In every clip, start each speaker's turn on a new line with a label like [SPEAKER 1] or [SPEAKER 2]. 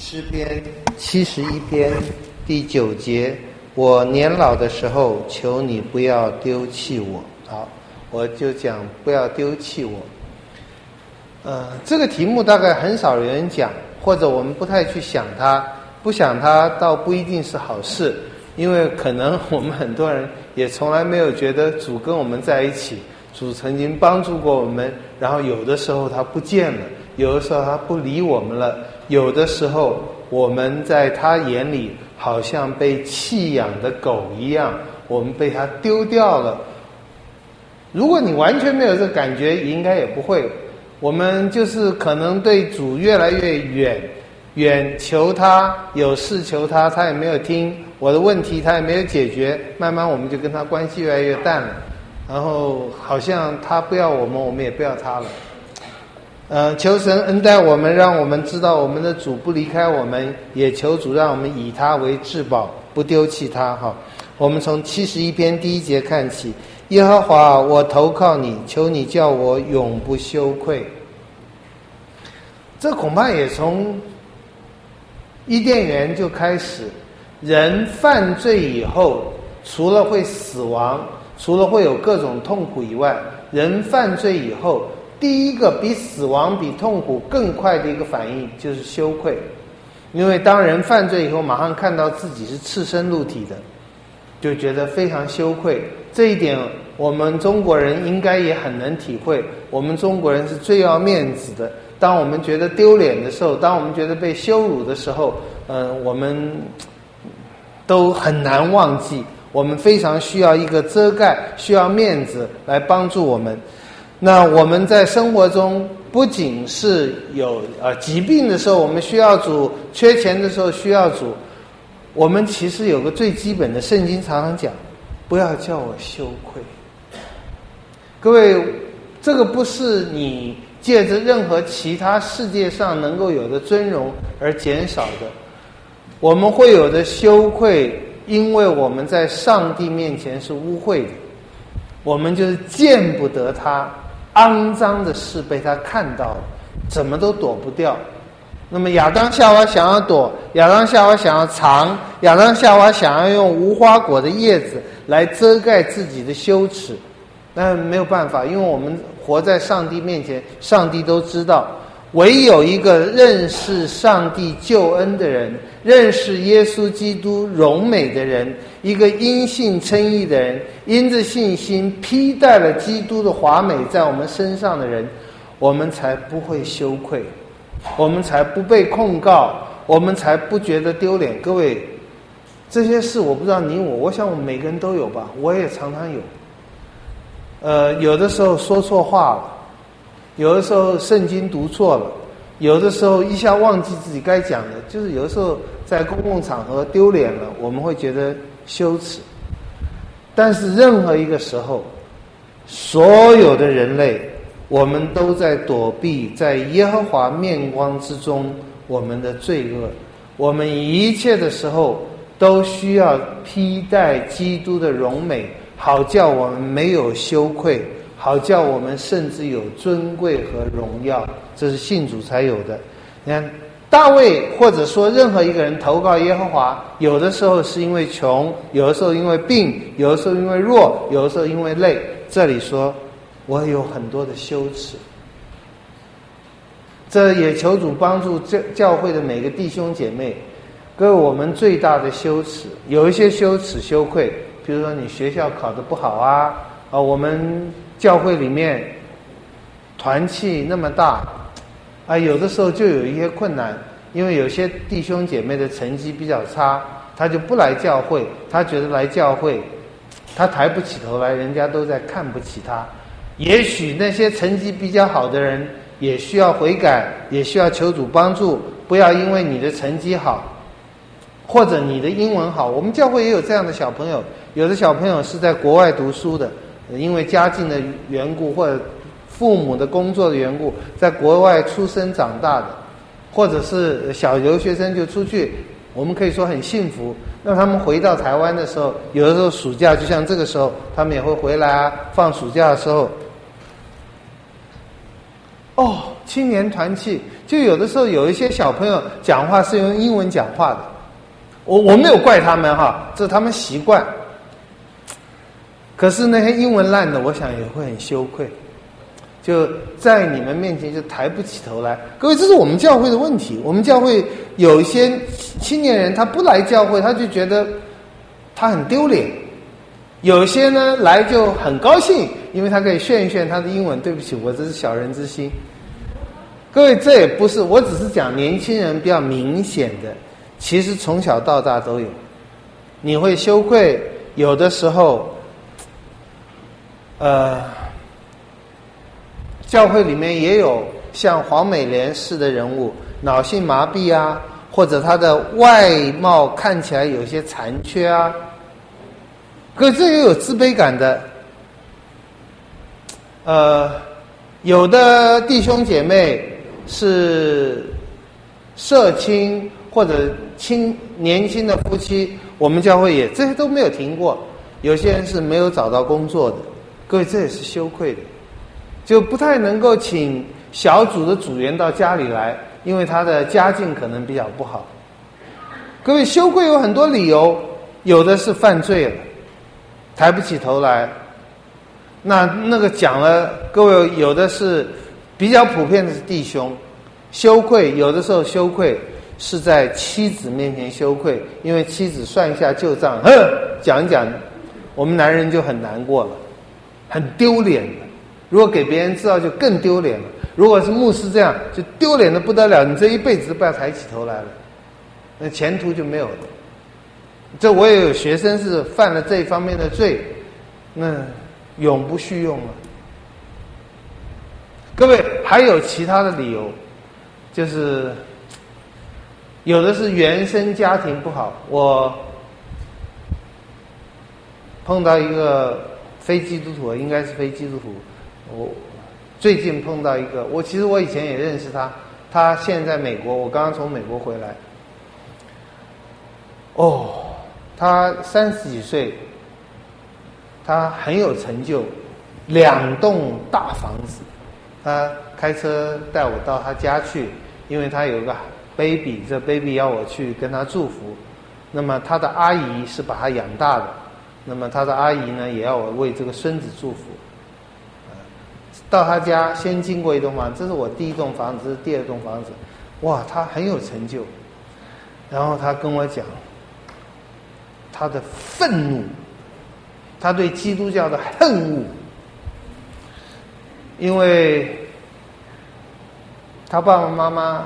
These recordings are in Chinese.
[SPEAKER 1] 诗篇71篇第9节，我年老的时候，求你不要丢弃我。好，我就讲不要丢弃我。这个题目大概很少有人讲，或者我们不太去想它，不想它倒不一定是好事，因为可能我们很多人也从来没有觉得主跟我们在一起，主曾经帮助过我们，然后有的时候他不见了，有的时候他不理我们了，有的时候我们在他眼里好像被弃养的狗一样，我们被他丢掉了。如果你完全没有这个感觉，应该也不会。我们就是可能对主越来越远，求他，有事求他，他也没有听我的问题，他也没有解决，慢慢我们就跟他关系越来越淡了，然后好像他不要我们，我们也不要他了。求神恩待我们，让我们知道我们的主不离开我们，也求主让我们以他为至宝，不丢弃他。好，我们从71篇第1节看起。耶和华，我投靠你，求你叫我永不羞愧。这恐怕也从伊甸园就开始，人犯罪以后，除了会死亡，除了会有各种痛苦以外，人犯罪以后，第一个比死亡比痛苦更快的一个反应就是羞愧。因为当人犯罪以后，马上看到自己是赤身露体的，就觉得非常羞愧。这一点我们中国人应该也很能体会，我们中国人是最要面子的，当我们觉得丢脸的时候，当我们觉得被羞辱的时候，我们都很难忘记，我们非常需要一个遮盖，需要面子来帮助我们。那我们在生活中不仅是有疾病的时候我们需要主，缺钱的时候需要主，我们其实有个最基本的，圣经常常讲，不要叫我羞愧。各位，这个不是你借着任何其他世界上能够有的尊荣而减少的。我们会有的羞愧，因为我们在上帝面前是污秽的，我们就是见不得他，肮脏的事被他看到了，怎么都躲不掉。那么亚当夏娃想要躲，亚当夏娃想要藏，亚当夏娃想要用无花果的叶子来遮盖自己的羞耻，但没有办法，因为我们活在上帝面前，上帝都知道，唯有一个认识上帝救恩的人，认识耶稣基督荣美的人，一个因信称义的人，因着信心披戴了基督的华美在我们身上的人，我们才不会羞愧，我们才不被控告，我们才不觉得丢脸。各位，这些事我不知道你我想我们每个人都有吧，我也常常有。有的时候说错话了，有的时候圣经读错了，有的时候一下忘记自己该讲的，就是有的时候在公共场合丢脸了，我们会觉得羞耻。但是任何一个时候，所有的人类，我们都在躲避在耶和华面光之中我们的罪恶，我们一切的时候都需要披戴基督的荣美，好叫我们没有羞愧，好叫我们甚至有尊贵和荣耀，这是信主才有的。你看大卫或者说任何一个人投靠耶和华，有的时候是因为穷，有的时候因为病，有的时候因为弱，有的时候因为累，这里说我有很多的羞耻。这也求主帮助教会的每个弟兄姐妹。各位，我们最大的羞耻，有一些羞耻羞愧，比如说你学校考得不好啊，我们教会里面团契那么大啊，有的时候就有一些困难，因为有些弟兄姐妹的成绩比较差，他就不来教会，他觉得来教会他抬不起头来，人家都在看不起他。也许那些成绩比较好的人也需要悔改，也需要求主帮助，不要因为你的成绩好或者你的英文好，我们教会也有这样的小朋友，有的小朋友是在国外读书的，因为家境的缘故或者父母的工作的缘故，在国外出生长大的，或者是小留学生就出去，我们可以说很幸福。那他们回到台湾的时候，有的时候暑假就像这个时候，他们也会回来啊，放暑假的时候， 青年团契，就有的时候有一些小朋友讲话是用英文讲话的，我没有怪他们哈，这是他们习惯。可是那些英文烂的，我想也会很羞愧，就在你们面前就抬不起头来。各位，这是我们教会的问题。我们教会有一些青年人，他不来教会，他就觉得他很丢脸；有些呢来就很高兴，因为他可以炫一炫他的英文。对不起，我这是小人之心。各位，这也不是，我只是讲年轻人比较明显的，其实从小到大都有。你会羞愧，有的时候，教会里面也有像黄美莲式的人物，脑性麻痹啊，或者他的外貌看起来有些残缺啊，可这也有自卑感的。有的弟兄姐妹是社青或者年轻的夫妻，我们教会也这些都没有停过。有些人是没有找到工作的，各位，这也是羞愧的，就不太能够请小组的组员到家里来，因为他的家境可能比较不好。各位，羞愧有很多理由，有的是犯罪了，抬不起头来。那个讲了，各位，有的是比较普遍的是弟兄羞愧，有的时候羞愧是在妻子面前羞愧，因为妻子算一下旧账，讲一讲，我们男人就很难过了，很丢脸了。如果给别人知道就更丢脸了。如果是牧师这样，就丢脸的不得了，你这一辈子都不要抬起头来了，那前途就没有了。这我也有学生是犯了这一方面的罪，那永不续用了。各位，还有其他的理由，就是有的是原生家庭不好。我碰到一个非基督徒，应该是非基督徒，我最近碰到一个，其实我以前也认识他，他现在在美国，我刚刚从美国回来。他30几岁，他很有成就，2栋大房子。他开车带我到他家去，因为他有一个 baby， 这 baby 要我去跟他祝福。那么他的阿姨是把他养大的，那么他的阿姨呢也要我为这个孙子祝福。到他家先经过一栋房子，这是我第一栋房子，这是第2栋房子。哇，他很有成就。然后他跟我讲他的愤怒，他对基督教的恨恶，因为他爸爸妈妈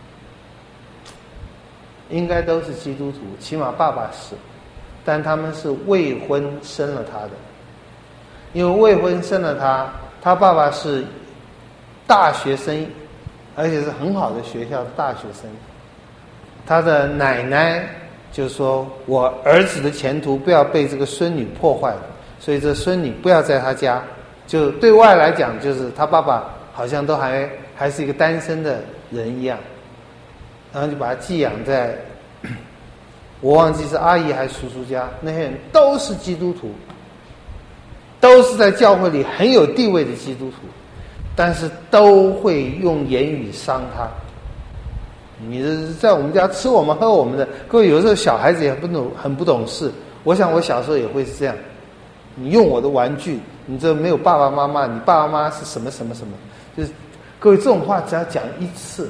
[SPEAKER 1] 应该都是基督徒，起码爸爸是，但他们是未婚生了他的。因为未婚生了他，他爸爸是大学生，而且是很好的学校的大学生。他的奶奶就说，我儿子的前途不要被这个孙女破坏了，所以这孙女不要在他家。就对外来讲，就是他爸爸好像都还是一个单身的人一样，然后就把他寄养在，我忘记是阿姨还是叔叔家。那些人都是基督徒，都是在教会里很有地位的基督徒，但是都会用言语伤他。你在我们家吃我们喝我们的，各位，有时候小孩子也很不懂事。我想我小时候也会是这样，你用我的玩具，你这没有爸爸妈妈，你爸爸妈妈是什么什么什么，就是各位，这种话只要讲1次，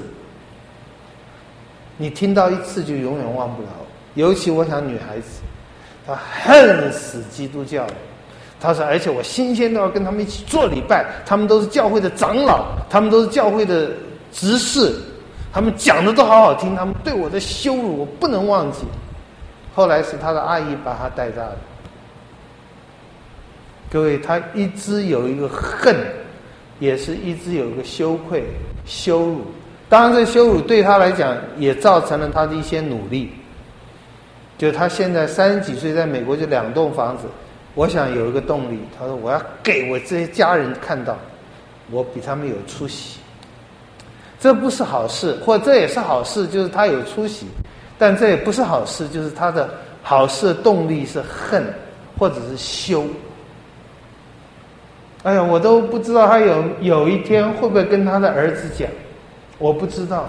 [SPEAKER 1] 你听到1次就永远忘不了。尤其我想女孩子，她恨死基督教了。她说，而且我新鲜都要跟他们一起做礼拜，他们都是教会的长老，他们都是教会的执事，他们讲的都好好听，他们对我的羞辱我不能忘记。后来是他的阿姨把他带大的。各位，他一直有一个恨，也是一直有一个羞愧、羞辱。当然，这羞辱对他来讲也造成了他的一些努力。就他现在30几岁，在美国就2栋房子，我想有一个动力。他说：“我要给我这些家人看到，我比他们有出息。”这不是好事，或这也是好事，就是他有出息。但这也不是好事，就是他的好事的动力是恨，或者是羞。哎呀，我都不知道他有一天会不会跟他的儿子讲， 我不知道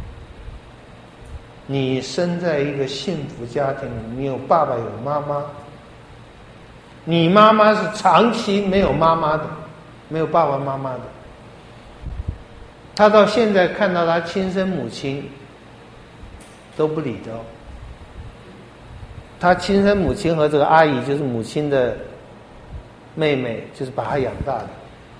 [SPEAKER 1] 你生在一个幸福家庭里，你有爸爸有妈妈，你妈妈是长期没有妈妈的，没有爸爸妈妈的。他到现在看到他亲生母亲都不理的。他亲生母亲和这个阿姨就是母亲的妹妹，就是把他养大的。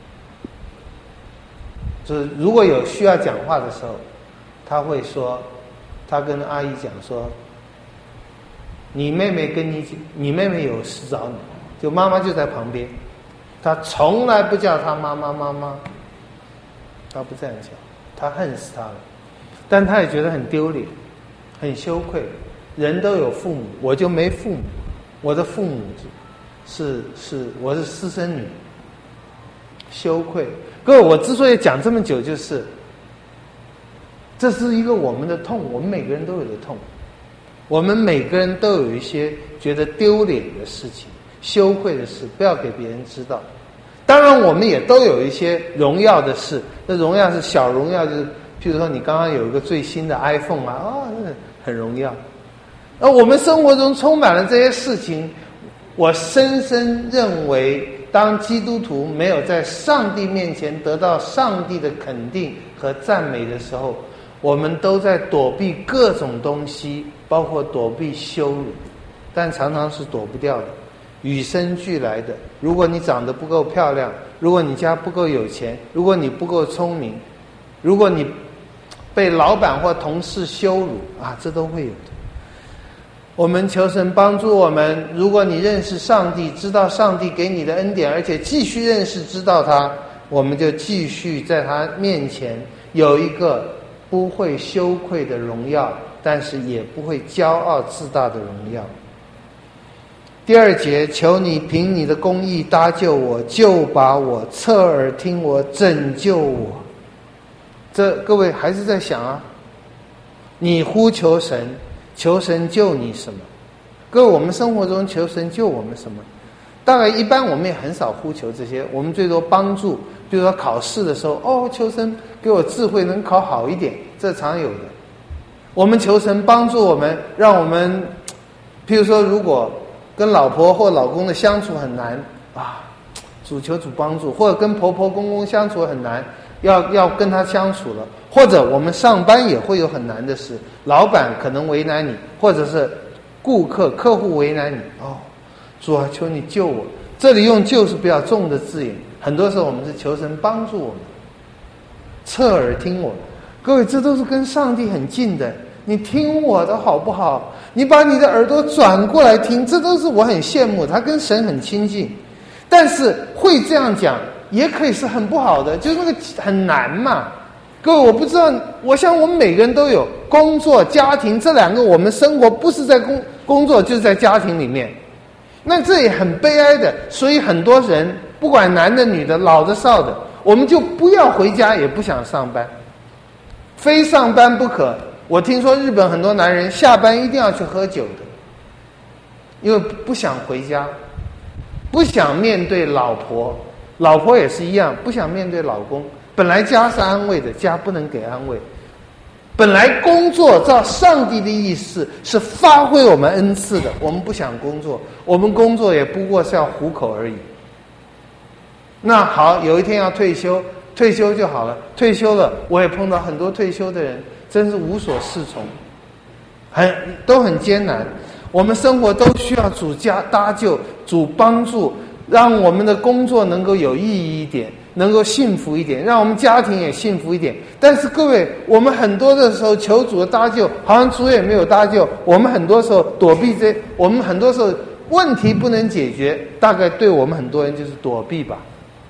[SPEAKER 1] 就是如果有需要讲话的时候，他会说，他跟阿姨讲说，你妹妹你妹妹有事找你，就妈妈就在旁边，他从来不叫他妈妈妈妈，他不这样讲，他恨死他了，但他也觉得很丢脸，很羞愧。人都有父母，我就没父母，我的父母我是私生女，羞愧。各位，我之所以讲这么久，就是这是一个我们的痛，我们每个人都有的痛，我们每个人都有一些觉得丢脸的事情、羞愧的事，不要给别人知道。当然我们也都有一些荣耀的事，那荣耀是小荣耀，就是譬如说你刚刚有一个最新的 iPhone 啊，那很荣耀。而我们生活中充满了这些事情，我深深认为，当基督徒没有在上帝面前得到上帝的肯定和赞美的时候，我们都在躲避各种东西，包括躲避羞辱，但常常是躲不掉的，与生俱来的。如果你长得不够漂亮，如果你家不够有钱，如果你不够聪明，如果你被老板或同事羞辱啊，这都会有的。我们求神帮助我们，如果你认识上帝，知道上帝给你的恩典，而且继续认识知道他，我们就继续在他面前有一个不会羞愧的荣耀，但是也不会骄傲自大的荣耀。第二节，求你凭你的公义搭救我，救拔我，侧耳听我，拯救我。这各位还是在想啊，你呼求神，求神救你什么？各位，我们生活中求神救我们什么？大概一般我们也很少呼求这些，我们最多帮助，比如说考试的时候，求神给我智慧能考好一点，这常有的。我们求神帮助我们，让我们，譬如说如果跟老婆或老公的相处很难啊，主求主帮助，或者跟婆婆公公相处很难，要跟他相处了，或者我们上班也会有很难的事，老板可能为难你，或者是客户为难你，主啊，求你救我。这里用救是比较重的字眼，很多时候我们是求神帮助我们，侧耳听我。各位，这都是跟上帝很近的，你听我的好不好？你把你的耳朵转过来听，这都是我很羡慕，他跟神很亲近。但是会这样讲也可以是很不好的，就是那个很难嘛。各位，我不知道，我想我们每个人都有工作家庭这两个，我们生活不是在工作就是在家庭里面，那这也很悲哀的。所以很多人不管男的女的老的少的，我们就不要回家，也不想上班，非上班不可。我听说日本很多男人下班一定要去喝酒的，因为不想回家，不想面对老婆，老婆也是一样，不想面对老公。本来家是安慰的，家不能给安慰。本来工作照上帝的意思是发挥我们恩赐的，我们不想工作，我们工作也不过是要糊口而已。那好，有一天要退休就好了。退休了，我也碰到很多退休的人，真是无所适从，都很艰难。我们生活都需要主搭救，主帮助，让我们的工作能够有意义一点，能够幸福一点，让我们家庭也幸福一点。但是各位，我们很多的时候求主的搭救，好像主也没有搭救。我们很多时候躲避我们很多时候问题不能解决，大概对我们很多人就是躲避吧。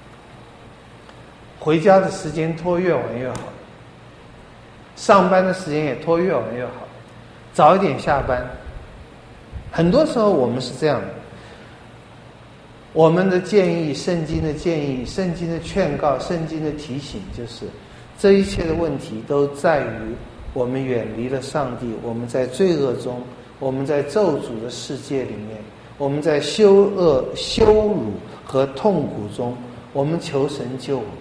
[SPEAKER 1] 回家的时间拖越晚越好，上班的时间也拖越晚越好，早一点下班。很多时候我们是这样的。我们的建议，圣经的建议，圣经的劝告，圣经的提醒，就是这一切的问题都在于我们远离了上帝，我们在罪恶中，我们在咒诅的世界里面，我们在羞辱和痛苦中，我们求神救我们。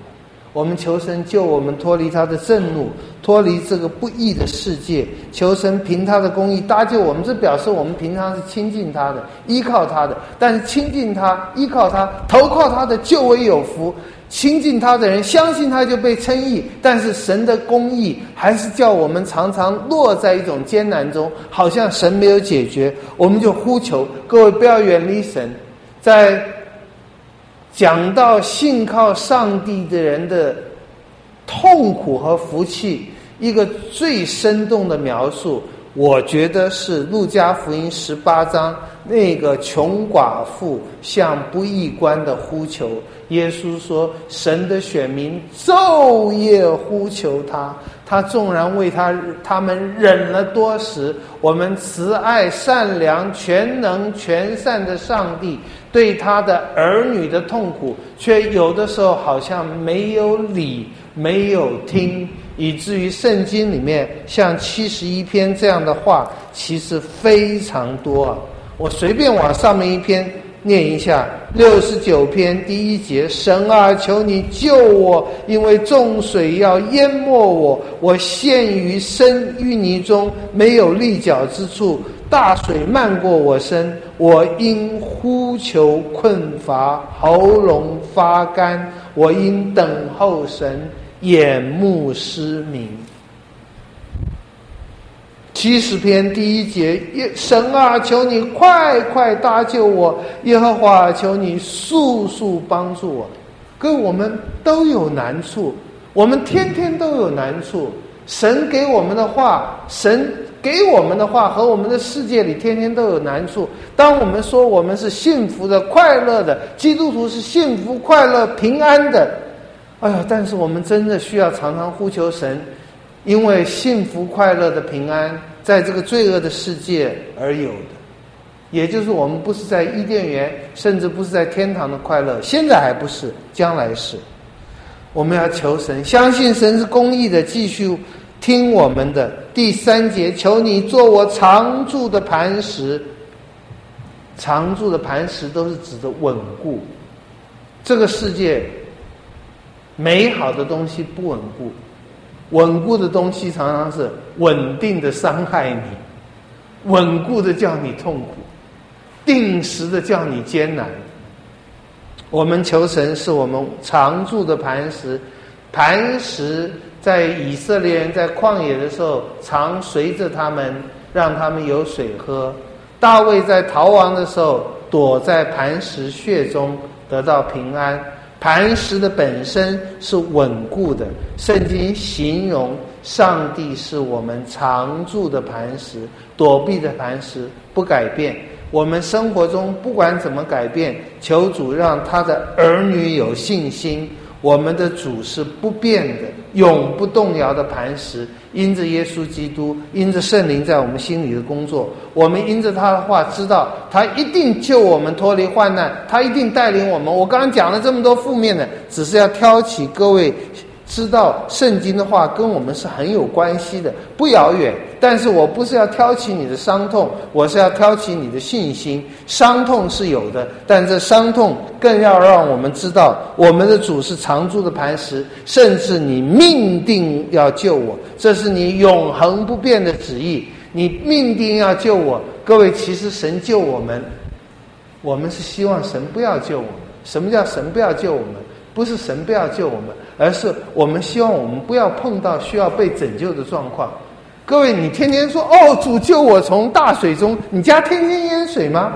[SPEAKER 1] 我们求神救我们脱离他的震怒，脱离这个不义的世界，求神凭他的公义搭救我们。这表示我们平常是亲近他的，依靠他的，但是亲近他，依靠他，投靠他的就为有福。亲近他的人，相信他就被称义，但是神的公义还是叫我们常常落在一种艰难中，好像神没有解决，我们就呼求。各位不要远离神。在讲到信靠上帝的人的痛苦和福气，一个最生动的描述，我觉得是路加福音18章那个穷寡妇向不义官的呼求。耶稣说，神的选民昼夜呼求他，他纵然为他们忍了多时。我们慈爱善良全能全善的上帝对他的儿女的痛苦，却有的时候好像没有理没有听，以至于圣经里面像71篇这样的话其实非常多啊。我随便往上面一篇念一下，69篇第1节，神啊，求你救我，因为众水要淹没我，我陷于深淤泥中，没有立脚之处，大水漫过我身，我因呼求困乏，喉咙发干，我因等候神，眼目失明。70篇第1节，神啊，求你快快搭救我，耶和华，求你速速帮助我。各位，我们都有难处，我们天天都有难处。神给我们的话，神给我们的话和我们的世界里天天都有难处。当我们说我们是幸福的快乐的，基督徒是幸福快乐平安的，哎呀，但是我们真的需要常常呼求神，因为幸福快乐的平安在这个罪恶的世界而有的，也就是我们不是在伊甸园，甚至不是在天堂的快乐，现在还不是，将来是。我们要求神，相信神是公义的，继续听我们的。第3节，求你做我常住的磐石。常住的磐石都是指的稳固。这个世界美好的东西不稳固，稳固的东西常常是稳定的伤害你，稳固的叫你痛苦，定时的叫你艰难。我们求神是我们常住的磐石。磐石在以色列人在旷野的时候常随着他们，让他们有水喝。大卫在逃亡的时候躲在磐石穴中得到平安。磐石的本身是稳固的，圣经形容上帝是我们常住的磐石，躲避的磐石不改变。我们生活中不管怎么改变，求主让他的儿女有信心。我们的主是不变的，永不动摇的磐石，因着耶稣基督，因着圣灵在我们心里的工作，我们因着他的话知道他一定救我们脱离患难，他一定带领我们。我刚刚讲了这么多负面的，只是要挑起各位知道圣经的话跟我们是很有关系的，不遥远。但是我不是要挑起你的伤痛，我是要挑起你的信心。伤痛是有的，但这伤痛更要让我们知道我们的主是常住的磐石，甚至你命定要救我，这是你永恒不变的旨意，你命定要救我。各位，其实神救我们，我们是希望神不要救我们。什么叫神不要救我们？不是神不要救我们，而是我们希望我们不要碰到需要被拯救的状况。各位，你天天说主救我从大水中，你家天天淹水吗？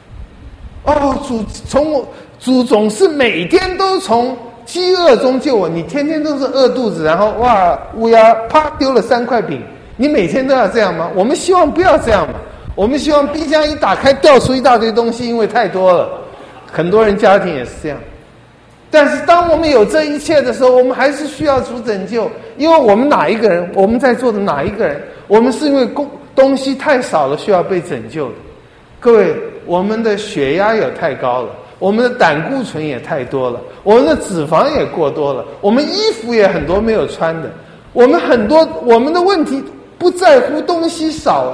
[SPEAKER 1] 主总是每天都从饥饿中救我，你天天都是饿肚子，然后乌鸦啪丢了3块饼，你每天都要这样吗？我们希望不要这样嘛。我们希望冰箱一打开掉出一大堆东西，因为太多了，很多人家庭也是这样。但是当我们有这一切的时候，我们还是需要主拯救。因为我们哪一个人，我们在座的哪一个人，我们是因为东西太少了需要被拯救的。各位，我们的血压也太高了，我们的胆固醇也太多了，我们的脂肪也过多了，我们衣服也很多没有穿的，我们的问题不在乎东西少。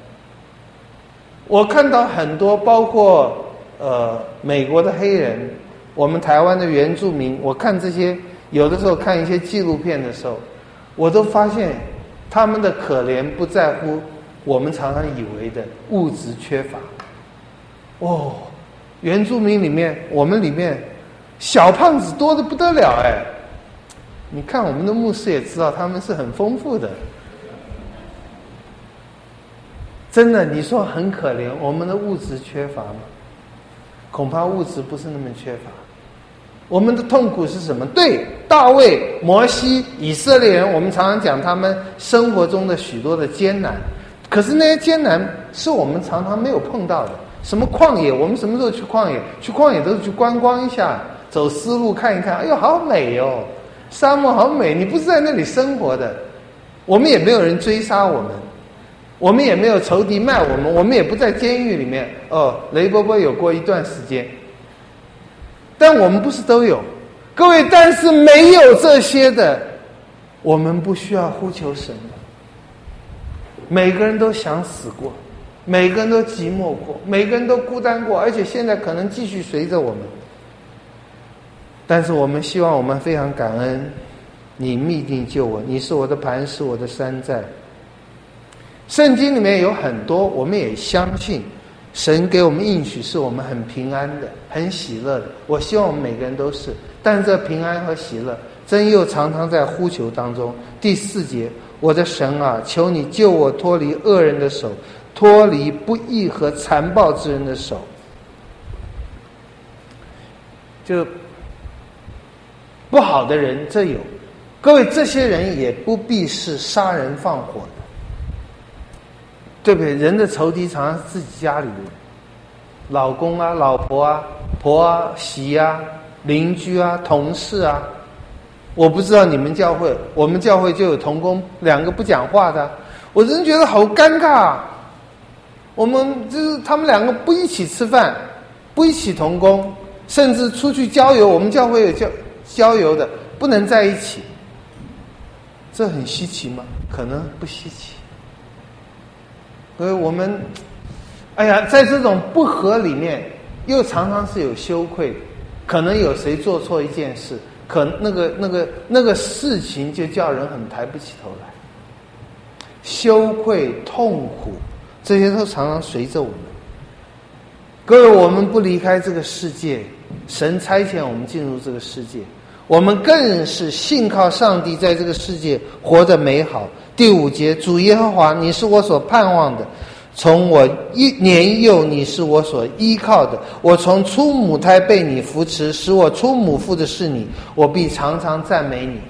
[SPEAKER 1] 我看到很多包括美国的黑人，我们台湾的原住民，我看这些有的时候看一些纪录片的时候，我都发现他们的可怜不在乎我们常常以为的物质缺乏。哦，原住民里面，我们里面小胖子多得不得了哎！你看我们的牧师也知道，他们是很丰富的。真的，你说很可怜，我们的物质缺乏吗？恐怕物质不是那么缺乏。我们的痛苦是什么？对，大卫、摩西、以色列人，我们常常讲他们生活中的许多的艰难，可是那些艰难是我们常常没有碰到的。什么旷野？我们什么时候去旷野？去旷野都是去观光一下，走丝路看一看。哎呦，好美哦，沙漠好美！你不是在那里生活的，我们也没有人追杀我们，我们也没有仇敌卖我们，我们也不在监狱里面。哦，雷伯伯有过一段时间。但我们不是都有，各位，但是没有这些的，我们不需要呼求神的。每个人都想死过，每个人都寂寞过，每个人都孤单过，而且现在可能继续随着我们。但是我们希望，我们非常感恩，你必定救我，你是我的磐石，我的山寨。圣经里面有很多，我们也相信神给我们应许是我们很平安的，很喜乐的。我希望我们每个人都是，但是这平安和喜乐真又常常在呼求当中。第4节，我的神啊，求你救我脱离恶人的手，脱离不义和残暴之人的手。就不好的人这有，各位，这些人也不必是杀人放火的，对不对？人的仇敌常常是自己家里人，老公啊、老婆啊、婆啊、媳啊、邻居啊、同事啊。我不知道你们教会，我们教会就有同工2个不讲话的，我真觉得好尴尬啊。我们就是他们2个不一起吃饭，不一起同工，甚至出去郊游，我们教会有郊游的，不能在一起。这很稀奇吗？可能不稀奇。所以我们，哎呀，在这种不和里面，又常常是有羞愧，可能有谁做错一件事，可那个事情就叫人很抬不起头来，羞愧、痛苦，这些都常常随着我们。各位，我们不离开这个世界，神差遣我们进入这个世界，我们更是信靠上帝，在这个世界活得美好。第5节，主耶和华，你是我所盼望的，从我年幼，你是我所依靠的。我从出母胎被你扶持，使我出母腹的是你，我必常常赞美你。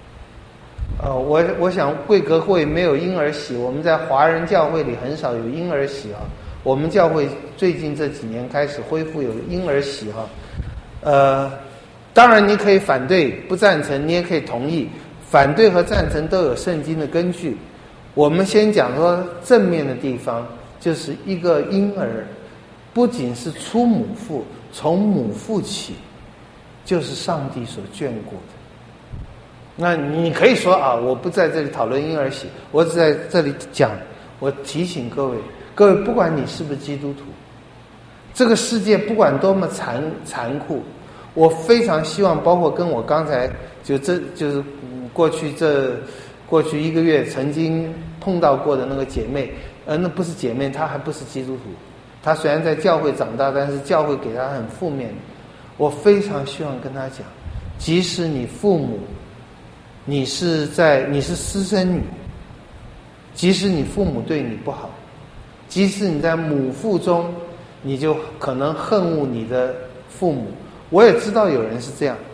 [SPEAKER 1] 我想贵格会没有婴儿喜，我们在华人教会里很少有婴儿喜啊。我们教会最近这几年开始恢复有婴儿喜哈。当然你可以反对不赞成，你也可以同意，反对和赞成都有圣经的根据。我们先讲说正面的地方，就是一个婴儿不仅是出母腹，从母腹起就是上帝所眷顾的。那你可以说啊，我不在这里讨论婴儿喜，我只在这里讲，我提醒各位，不管你是不是基督徒，这个世界不管多么残酷，我非常希望，包括跟我刚才就是过去1个月曾经碰到过的那个姐妹，那不是姐妹，她还不是基督徒，她虽然在教会长大，但是教会给她很负面。我非常希望跟她讲，即使你父母，你是私生女，即使你父母对你不好，即使你在母腹中，你就可能恨恶你的父母。我也知道有人是这样，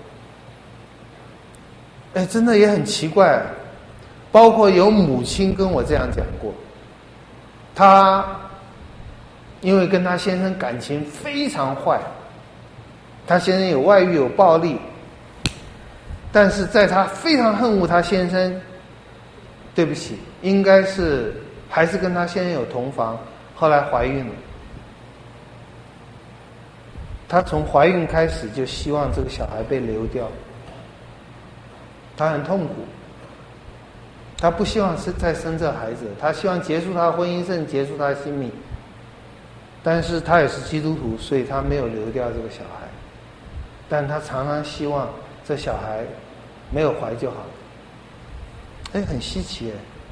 [SPEAKER 1] 真的也很奇怪，包括有母亲跟我这样讲过，她因为跟她先生感情非常坏，她先生有外遇有暴力，但是在她非常恨恶她先生，对不起，应该是还是跟她先生有同房，后来怀孕了。她从怀孕开始就希望这个小孩被流掉，她很痛苦，她不希望再生这孩子，她希望结束她的婚姻，甚至结束她的性命。但是她也是基督徒，所以她没有流掉这个小孩，但她常常希望这小孩没有怀就好了。哎，很稀奇哎。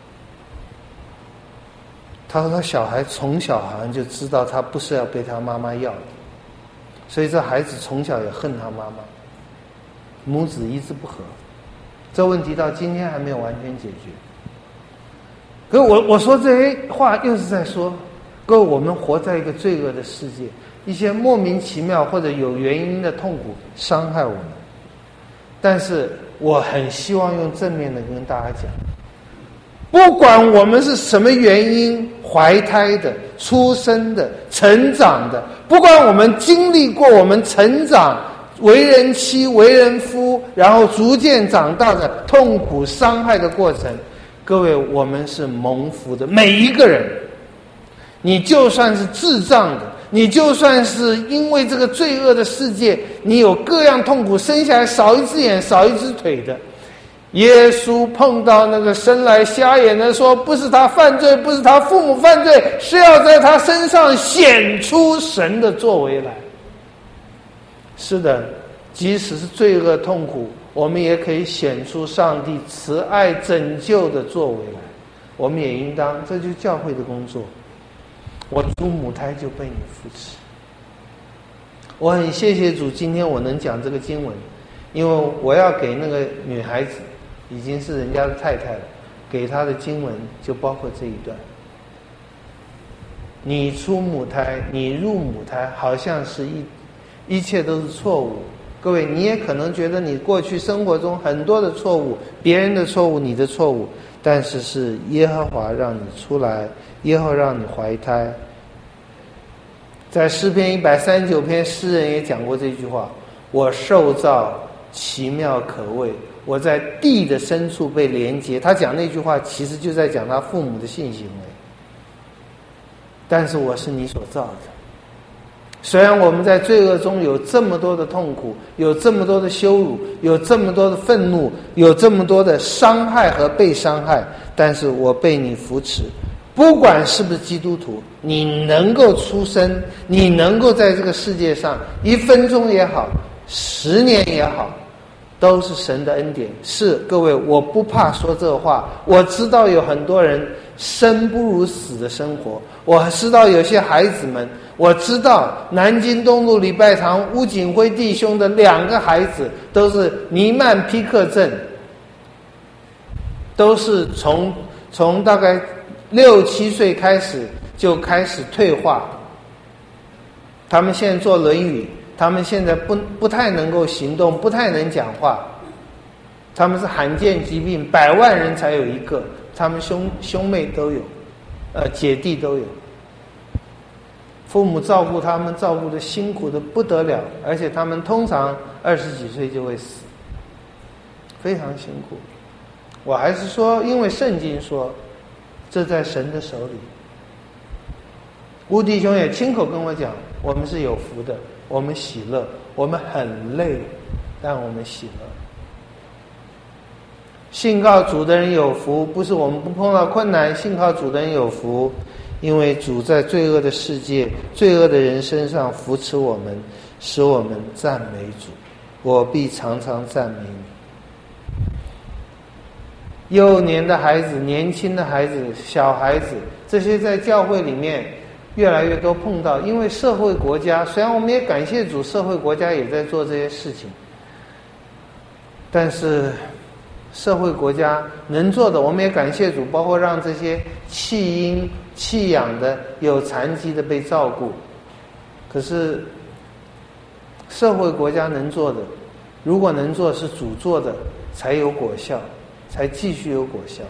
[SPEAKER 1] 他说他小孩从小好像就知道他不是要被他妈妈要的，所以这孩子从小也恨他妈妈，母子一直不和。这问题到今天还没有完全解决。可我说这些话又是在说，各位，我们活在一个罪恶的世界，一些莫名其妙或者有原因的痛苦伤害我们。但是我很希望用正面的跟大家讲，不管我们是什么原因怀胎的、出生的、成长的，不管我们经历过我们成长、为人妻、为人夫，然后逐渐长大的痛苦伤害的过程，各位，我们是蒙福的，每一个人。你就算是智障的，你就算是因为这个罪恶的世界，你有各样痛苦，生下来少一只眼少一只腿的，耶稣碰到那个生来瞎眼的说，不是他犯罪，不是他父母犯罪，是要在他身上显出神的作为来。是的，即使是罪恶痛苦，我们也可以显出上帝慈爱拯救的作为来。我们也应当，这就是教会的工作。我出母胎就被你扶持。我很谢谢主，今天我能讲这个经文，因为我要给那个女孩子，已经是人家的太太了，给她的经文就包括这一段。你出母胎，你入母胎，好像是一切都是错误。各位，你也可能觉得你过去生活中很多的错误，别人的错误，你的错误，但是是耶和华让你出来，耶和华让你怀胎。在诗篇139篇，诗人也讲过这句话：我受造奇妙可畏，我在地的深处被连接。他讲那句话其实就在讲他父母的性行为。但是我是你所造的。虽然我们在罪恶中有这么多的痛苦，有这么多的羞辱，有这么多的愤怒，有这么多的伤害和被伤害，但是我被你扶持。不管是不是基督徒，你能够出生，你能够在这个世界上1分钟也好，10年也好，都是神的恩典。是，各位，我不怕说这话。我知道有很多人生不如死的生活，我知道有些孩子们，我知道南京东路礼拜堂吴景辉弟兄的2个孩子都是尼曼匹克症，都是从大概6、7岁开始就开始退化。他们现在坐轮椅，他们现在不太能够行动，不太能讲话。他们是罕见疾病，100万人才有1个。他们兄妹都有，姐弟都有。父母照顾他们，照顾的辛苦的不得了，而且他们通常20几岁就会死，非常辛苦。我还是说，因为圣经说，这在神的手里。吴弟兄也亲口跟我讲，我们是有福的，我们喜乐，我们很累，但我们喜乐。信靠主的人有福，不是我们不碰到困难，信靠主的人有福，因为主在罪恶的世界、罪恶的人身上扶持我们，使我们赞美主。我必常常赞美你。幼年的孩子、年轻的孩子、小孩子，这些在教会里面越来越多碰到。因为社会国家，虽然我们也感谢主，社会国家也在做这些事情，但是社会国家能做的，我们也感谢主，包括让这些弃婴弃养的有残疾的被照顾。可是社会国家能做的，如果能做是主做的，才有果效，才继续有果效。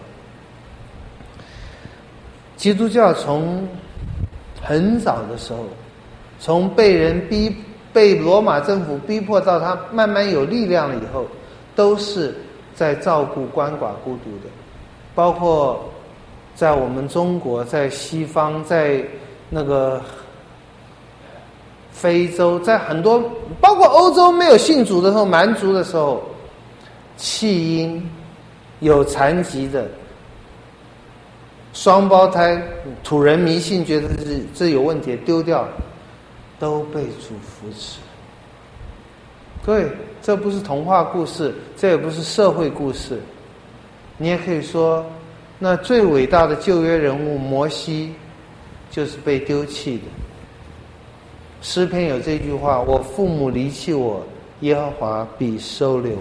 [SPEAKER 1] 基督教从很早的时候，从被罗马政府逼迫到他慢慢有力量了以后，都是在照顾鳏寡孤独的，包括在我们中国，在西方，在那个非洲，在很多包括欧洲没有信主的时候，蛮族的时候，弃婴、有残疾的、双胞胎、土人迷信觉得这有问题丢掉，都被主扶持。 各位，这不是童话故事，这也不是社会故事。你也可以说，那最伟大的旧约人物摩西就是被丢弃的。诗篇有这句话：我父母离弃我，耶和华必收留我。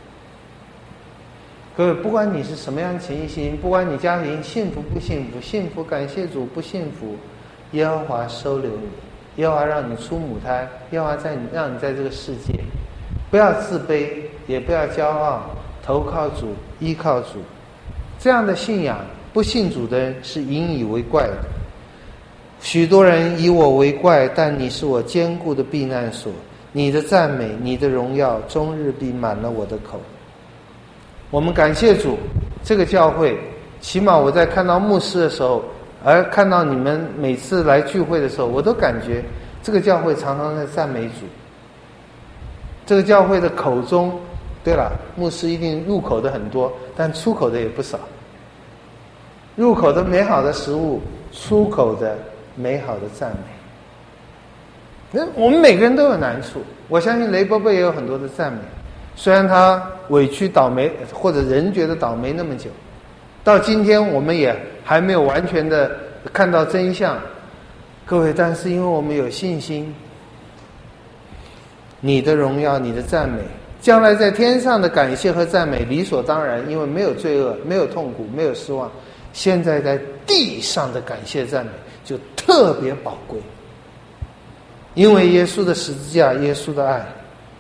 [SPEAKER 1] 各位，不管你是什么样的情形，不管你家庭幸福不幸福，幸福感谢主，不幸福，耶和华收留你，耶和华让你出母胎，耶和华让你在这个世界，不要自卑，也不要骄傲，投靠主，依靠主。这样的信仰，不信主的人是引以为怪的。许多人以我为怪，但你是我坚固的避难所，你的赞美，你的荣耀，终日必满了我的口。我们感谢主，这个教会，起码我在看到牧师的时候，而看到你们每次来聚会的时候，我都感觉这个教会常常在赞美主。这个教会的口中，对了，牧师一定入口的很多，但出口的也不少。入口的美好的食物，出口的美好的赞美。我们每个人都有难处，我相信雷伯伯也有很多的赞美。虽然他委屈倒霉，或者人觉得倒霉那么久，到今天我们也还没有完全的看到真相。各位，但是因为我们有信心，你的荣耀，你的赞美，将来在天上的感谢和赞美理所当然，因为没有罪恶，没有痛苦，没有失望。现在在地上的感谢赞美就特别宝贵，因为耶稣的十字架，耶稣的爱，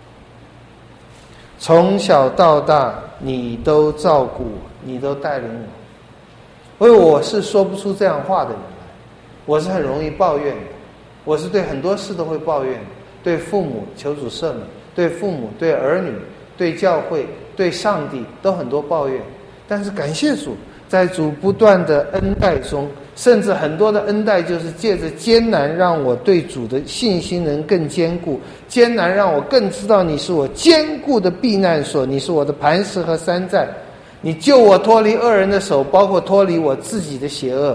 [SPEAKER 1] 从小到大你都照顾我，你都带领我。因为我是说不出这样话的人来，我是很容易抱怨的，我是对很多事都会抱怨的，对父母求主赦免，对父母，对儿女，对教会，对上帝都很多抱怨。但是感谢主，在主不断的恩待中，甚至很多的恩待就是借着艰难让我对主的信心能更坚固，艰难让我更知道你是我坚固的避难所，你是我的磐石和山寨，你救我脱离恶人的手，包括脱离我自己的邪恶。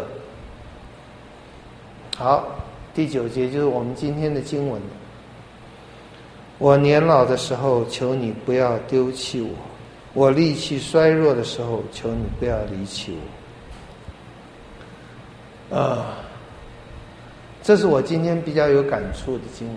[SPEAKER 1] 好，第9节就是我们今天的经文。我年老的时候，求你不要丢弃我，我力气衰弱的时候，求你不要离弃我。这是我今天比较有感触的经文。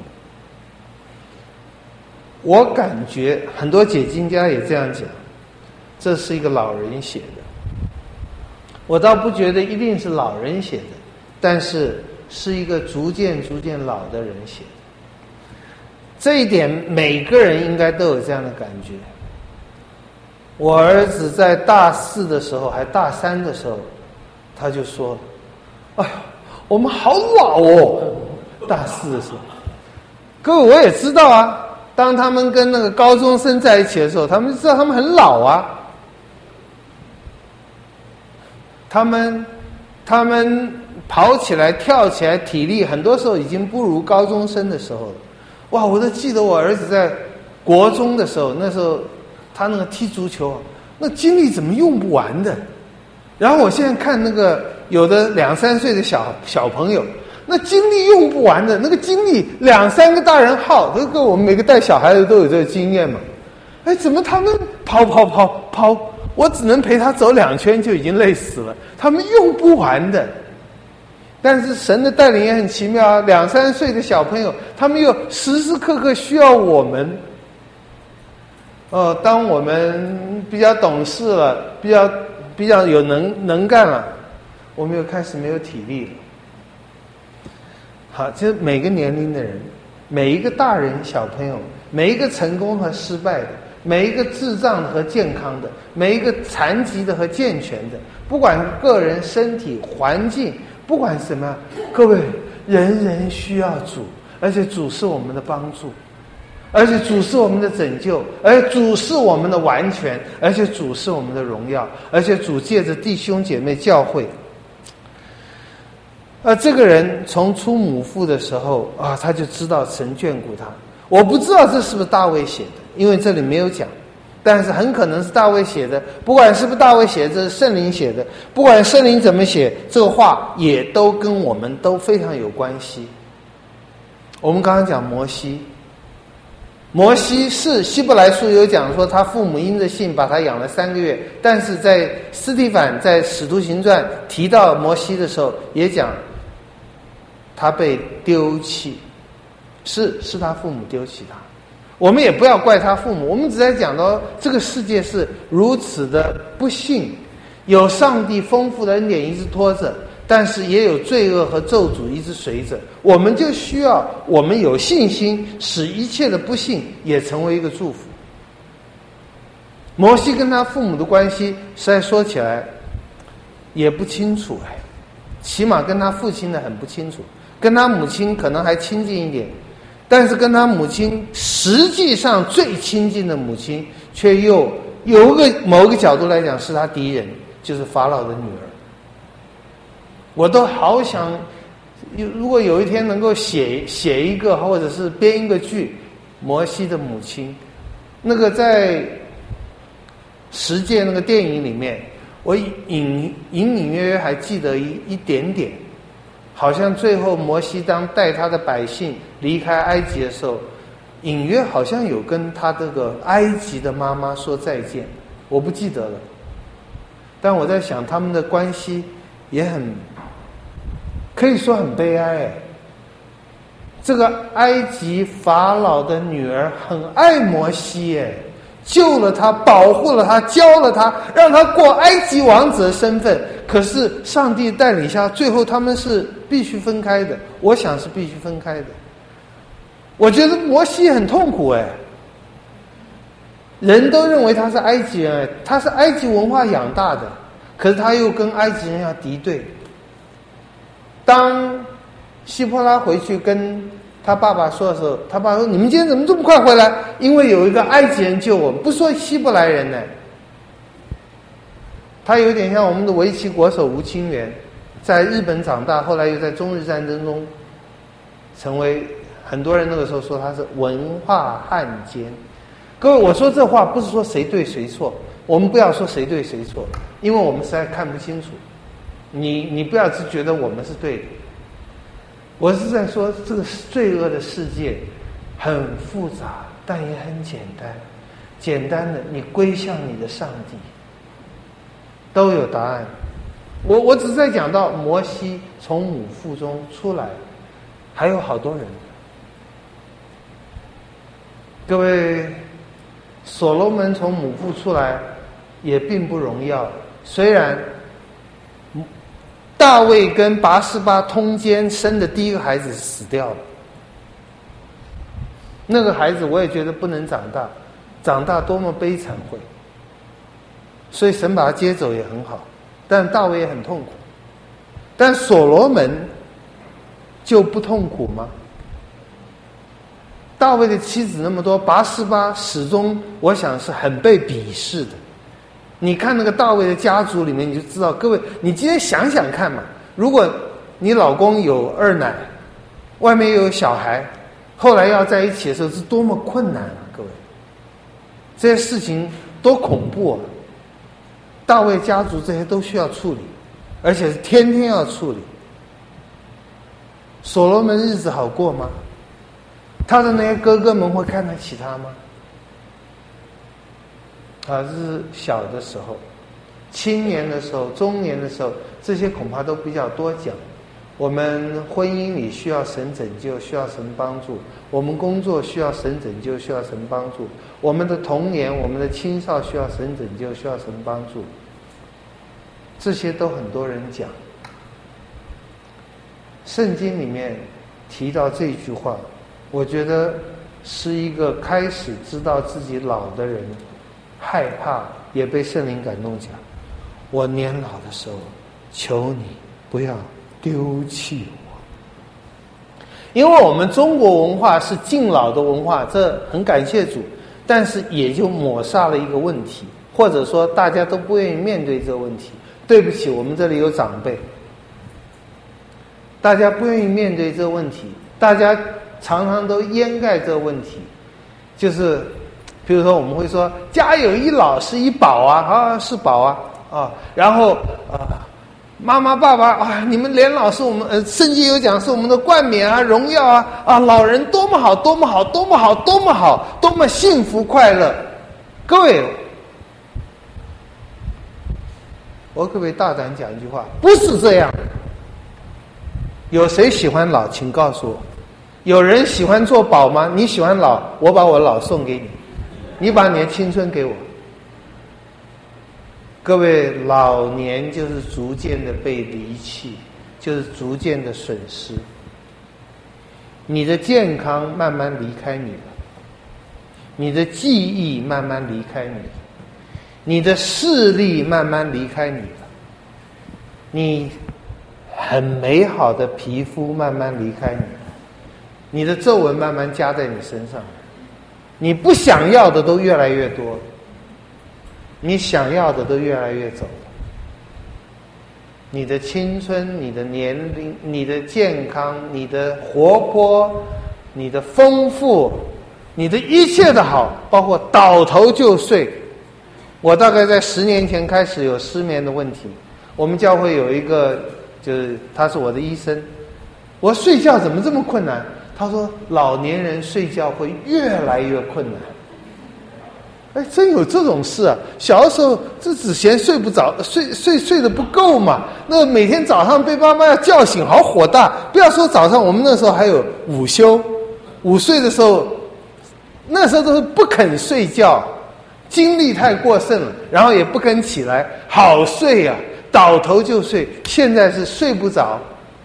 [SPEAKER 1] 我感觉很多解经家也这样讲，这是一个老人写的。我倒不觉得一定是老人写的，但是是一个逐渐老的人写的。这一点每个人应该都有这样的感觉。我儿子在大4的时候，还大3的时候，他就说：哎呀，我们好老哦。大4的时候，各位我也知道啊，当他们跟那个高中生在一起的时候，他们知道他们很老啊。他们跑起来跳起来体力很多时候已经不如高中生的时候了。哇，我都记得我儿子在国中的时候，那时候他那个踢足球，那精力怎么用不完的。然后我现在看那个有的2、3岁的小朋友，那精力用不完的，那个精力2、3个大人耗。这个我们每个带小孩的都有这个经验嘛。哎，怎么他们跑，我只能陪他走2圈就已经累死了，他们用不完的。但是神的带领也很奇妙啊，2、3岁的小朋友，他们又时时刻刻需要我们。当我们比较懂事了，比较有能干了，我们又开始没有体力了。好，其实每个年龄的人，每一个大人小朋友，每一个成功和失败的，每一个智障和健康的，每一个残疾的和健全的，不管个人身体环境，不管什么，各位，人人需要主，而且主是我们的帮助，而且主是我们的拯救，而且主是我们的完全，而且主是我们的荣耀，而且主借着弟兄姐妹教会。这个人从出母腹的时候啊，他就知道神眷顾他。我不知道这是不是大卫写的，因为这里没有讲，但是很可能是大卫写的。不管是不是大卫写的，这是圣灵写的。不管圣灵怎么写，这个话也都跟我们都非常有关系。我们刚刚讲摩西， 摩西是希伯来书有讲说他父母因着信把他养了3个月，但是在司提反在使徒行传提到摩西的时候也讲他被丢弃，是他父母丢弃他。我们也不要怪他父母，我们只在讲到这个世界是如此的不幸，有上帝丰富的恩典一直拖着，但是也有罪恶和咒诅一直随着，我们就需要我们有信心，使一切的不幸也成为一个祝福。摩西跟他父母的关系实在说起来也不清楚，起码跟他父亲的很不清楚，跟他母亲可能还亲近一点，但是跟他母亲实际上最亲近的母亲却又有某个角度来讲是他敌人，就是法老的女儿。我都好想，如果有一天能够写一个或者是编一个剧，摩西的母亲，那个在十诫那个电影里面，我隐约还记得一点点，好像最后摩西当带他的百姓离开埃及的时候，隐约好像有跟他这个埃及的妈妈说再见，我不记得了。但我在想他们的关系也很可以说很悲哀。这个埃及法老的女儿很爱摩西，救了他，保护了他，教了他，让他过埃及王子的身份。可是上帝带领下，最后他们是必须分开的，我想是必须分开的。我觉得摩西很痛苦，人都认为他是埃及人，他是埃及文化养大的，可是他又跟埃及人要敌对。当希波拉回去跟他爸爸说的时候，他爸说：“你们今天怎么这么快回来？因为有一个埃及人救我们。”不说希伯来人呢，他有点像我们的围棋国手吴清源，在日本长大，后来又在中日战争中成为很多人那个时候说他是文化汉奸。各位，我说这话不是说谁对谁错，我们不要说谁对谁错，因为我们实在看不清楚。你不要只觉得我们是对的，我是在说这个罪恶的世界很复杂，但也很简单。简单的，你归向你的上帝，都有答案。我只是在讲到摩西从母腹中出来，还有好多人。各位，所罗门从母腹出来也并不荣耀，虽然大卫跟拔示巴通奸生的第一个孩子死掉了，那个孩子我也觉得不能长大，长大多么悲惨会，所以神把他接走也很好，但大卫也很痛苦。但所罗门就不痛苦吗？大卫的妻子那么多，拔示巴始终我想是很被鄙视的。你看那个大卫的家族里面，你就知道。各位，你今天想想看嘛，如果你老公有二奶，外面又有小孩，后来要在一起的时候是多么困难啊！各位，这些事情多恐怖啊！大卫家族这些都需要处理，而且是天天要处理。所罗门日子好过吗？他的那些哥哥们会看得起他吗？这是小的时候，青年的时候，中年的时候，这些恐怕都比较多讲。我们婚姻里需要神拯救，需要神帮助；我们工作需要神拯救，需要神帮助；我们的童年、我们的青少需要神拯救，需要神帮助。这些都很多人讲。圣经里面提到这句话，我觉得是一个开始知道自己老的人害怕，也被圣灵感动讲：我年老的时候，求你不要丢弃我。因为我们中国文化是敬老的文化，这很感谢主，但是也就抹杀了一个问题，或者说大家都不愿意面对这个问题。对不起，我们这里有长辈，大家不愿意面对这个问题，大家常常都掩盖这个问题，就是比如说我们会说家有一老是一宝啊，是宝啊，然后妈妈爸爸啊，你们年老是我们圣经有讲是我们的冠冕啊、荣耀啊，老人多么好，多么好，多么好，多么好，多么幸福快乐。各位，我可不可以大胆讲一句话？不是这样的。有谁喜欢老？请告诉我。有人喜欢做宝吗？你喜欢老，我把我老送给你，你把你的青春给我。各位，老年就是逐渐的被离弃，就是逐渐的损失。你的健康慢慢离开你了，你的记忆慢慢离开你了，你的视力慢慢离开你了，你很美好的皮肤慢慢离开你了，你的皱纹慢慢加在你身上，你不想要的都越来越多，你想要的都越来越走了。你的青春，你的年龄，你的健康，你的活泼，你的丰富，你的一切的好，包括倒头就睡。我大概在10年前开始有失眠的问题，我们教会有一个，就是他是我的医生，我睡觉怎么这么困难？他说老年人睡觉会越来越困难。哎，真有这种事啊！小的时候这只嫌睡不着，睡得不够嘛。那每天早上被妈妈要叫醒，好火大！不要说早上，我们那时候还有午休，午睡的时候，那时候都是不肯睡觉，精力太过剩了，然后也不肯起来，好睡啊，倒头就睡。现在是睡不着，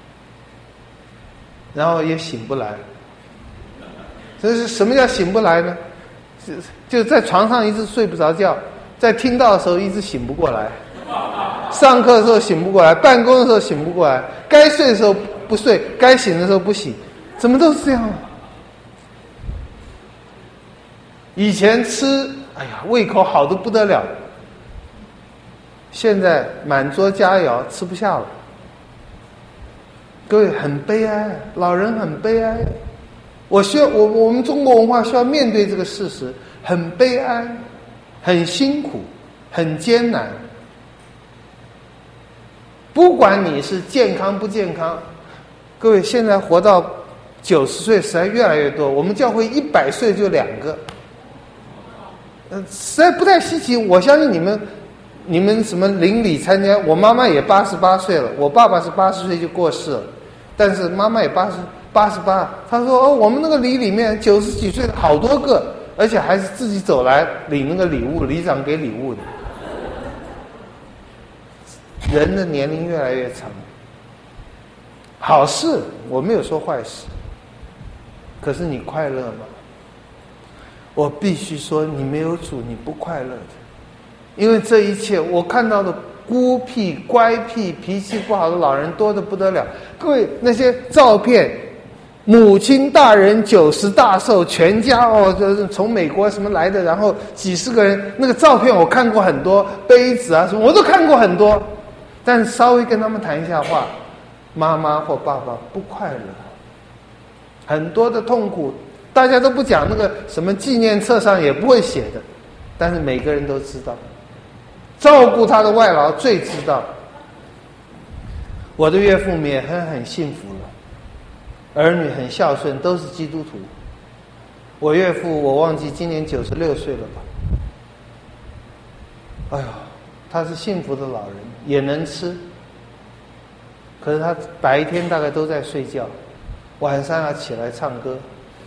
[SPEAKER 1] 然后也醒不来。这是什么叫醒不来呢？就在床上一直睡不着觉，在听到的时候一直醒不过来，上课的时候醒不过来，办公的时候醒不过来，该睡的时候不睡，该醒的时候不醒，怎么都是这样？以前吃，哎呀，胃口好得不得了，现在满桌佳肴吃不下了。各位，很悲哀，老人很悲哀。我们中国文化需要面对这个事实，很悲哀，很辛苦，很艰难。不管你是健康不健康，各位现在活到90岁实在越来越多，我们教会100岁就2个，实在不太稀奇。我相信你们什么邻里参加，我妈妈也88岁了，我爸爸是80岁就过世了，但是妈妈也88，他说我们那个里面90几岁的好多个，而且还是自己走来领那个礼物，里长给礼物的。人的年龄越来越长，好事我没有说坏事，可是你快乐吗？我必须说，你没有主，你不快乐的。因为这一切我看到的孤僻、乖僻、脾气不好的老人多得不得了。各位，那些照片，母亲大人90大寿，全家就是从美国什么来的，然后几十个人，那个照片我看过很多，杯子啊什么我都看过很多，但稍微跟他们谈一下话，妈妈或爸爸不快乐，很多的痛苦，大家都不讲，那个什么纪念册上也不会写的，但是每个人都知道。照顾他的外劳最知道。我的岳父母也很幸福了，儿女很孝顺，都是基督徒。我岳父我忘记今年96岁了吧。哎呦，他是幸福的老人，也能吃，可是他白天大概都在睡觉，晚上要起来唱歌。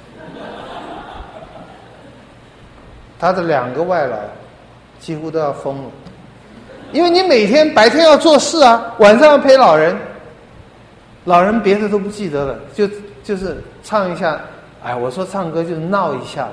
[SPEAKER 1] 他的2个外劳几乎都要疯了，因为你每天白天要做事啊，晚上要陪老人，老人别的都不记得了，就是唱一下，哎，我说唱歌就是闹一下吧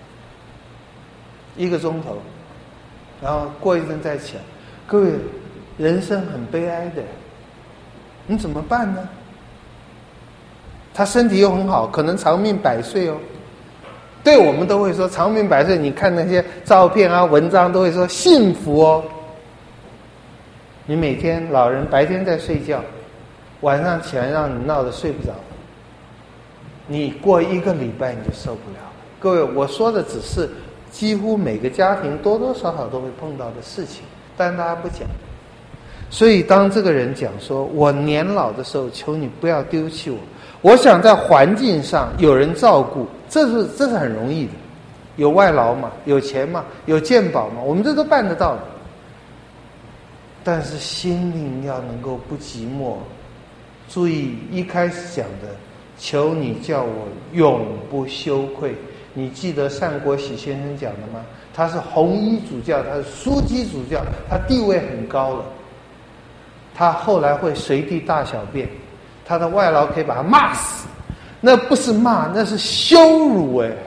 [SPEAKER 1] ，1个钟头，然后过一阵再起来。各位，人生很悲哀的，你怎么办呢？他身体又很好，可能长命100岁哦。对我们都会说长命100岁，你看那些照片啊文章都会说幸福哦。你每天老人白天在睡觉，晚上起来让你闹得睡不着，你过1个礼拜你就受不了了。各位，我说的只是几乎每个家庭多多少少都会碰到的事情，但大家不讲。 所以当这个人讲说我年老的时候求你不要丢弃我，我想在环境上有人照顾，这是很容易的，有外劳嘛，有钱嘛，有健保嘛，我们这都办得到的。但是心灵要能够不寂寞，注意一开始讲的求你叫我永不羞愧。你记得单国喜先生讲的吗？他是红衣主教，他是枢机主教，他地位很高了，他后来会随地大小便，他的外劳可以把他骂死，那不是骂，那是羞辱哎。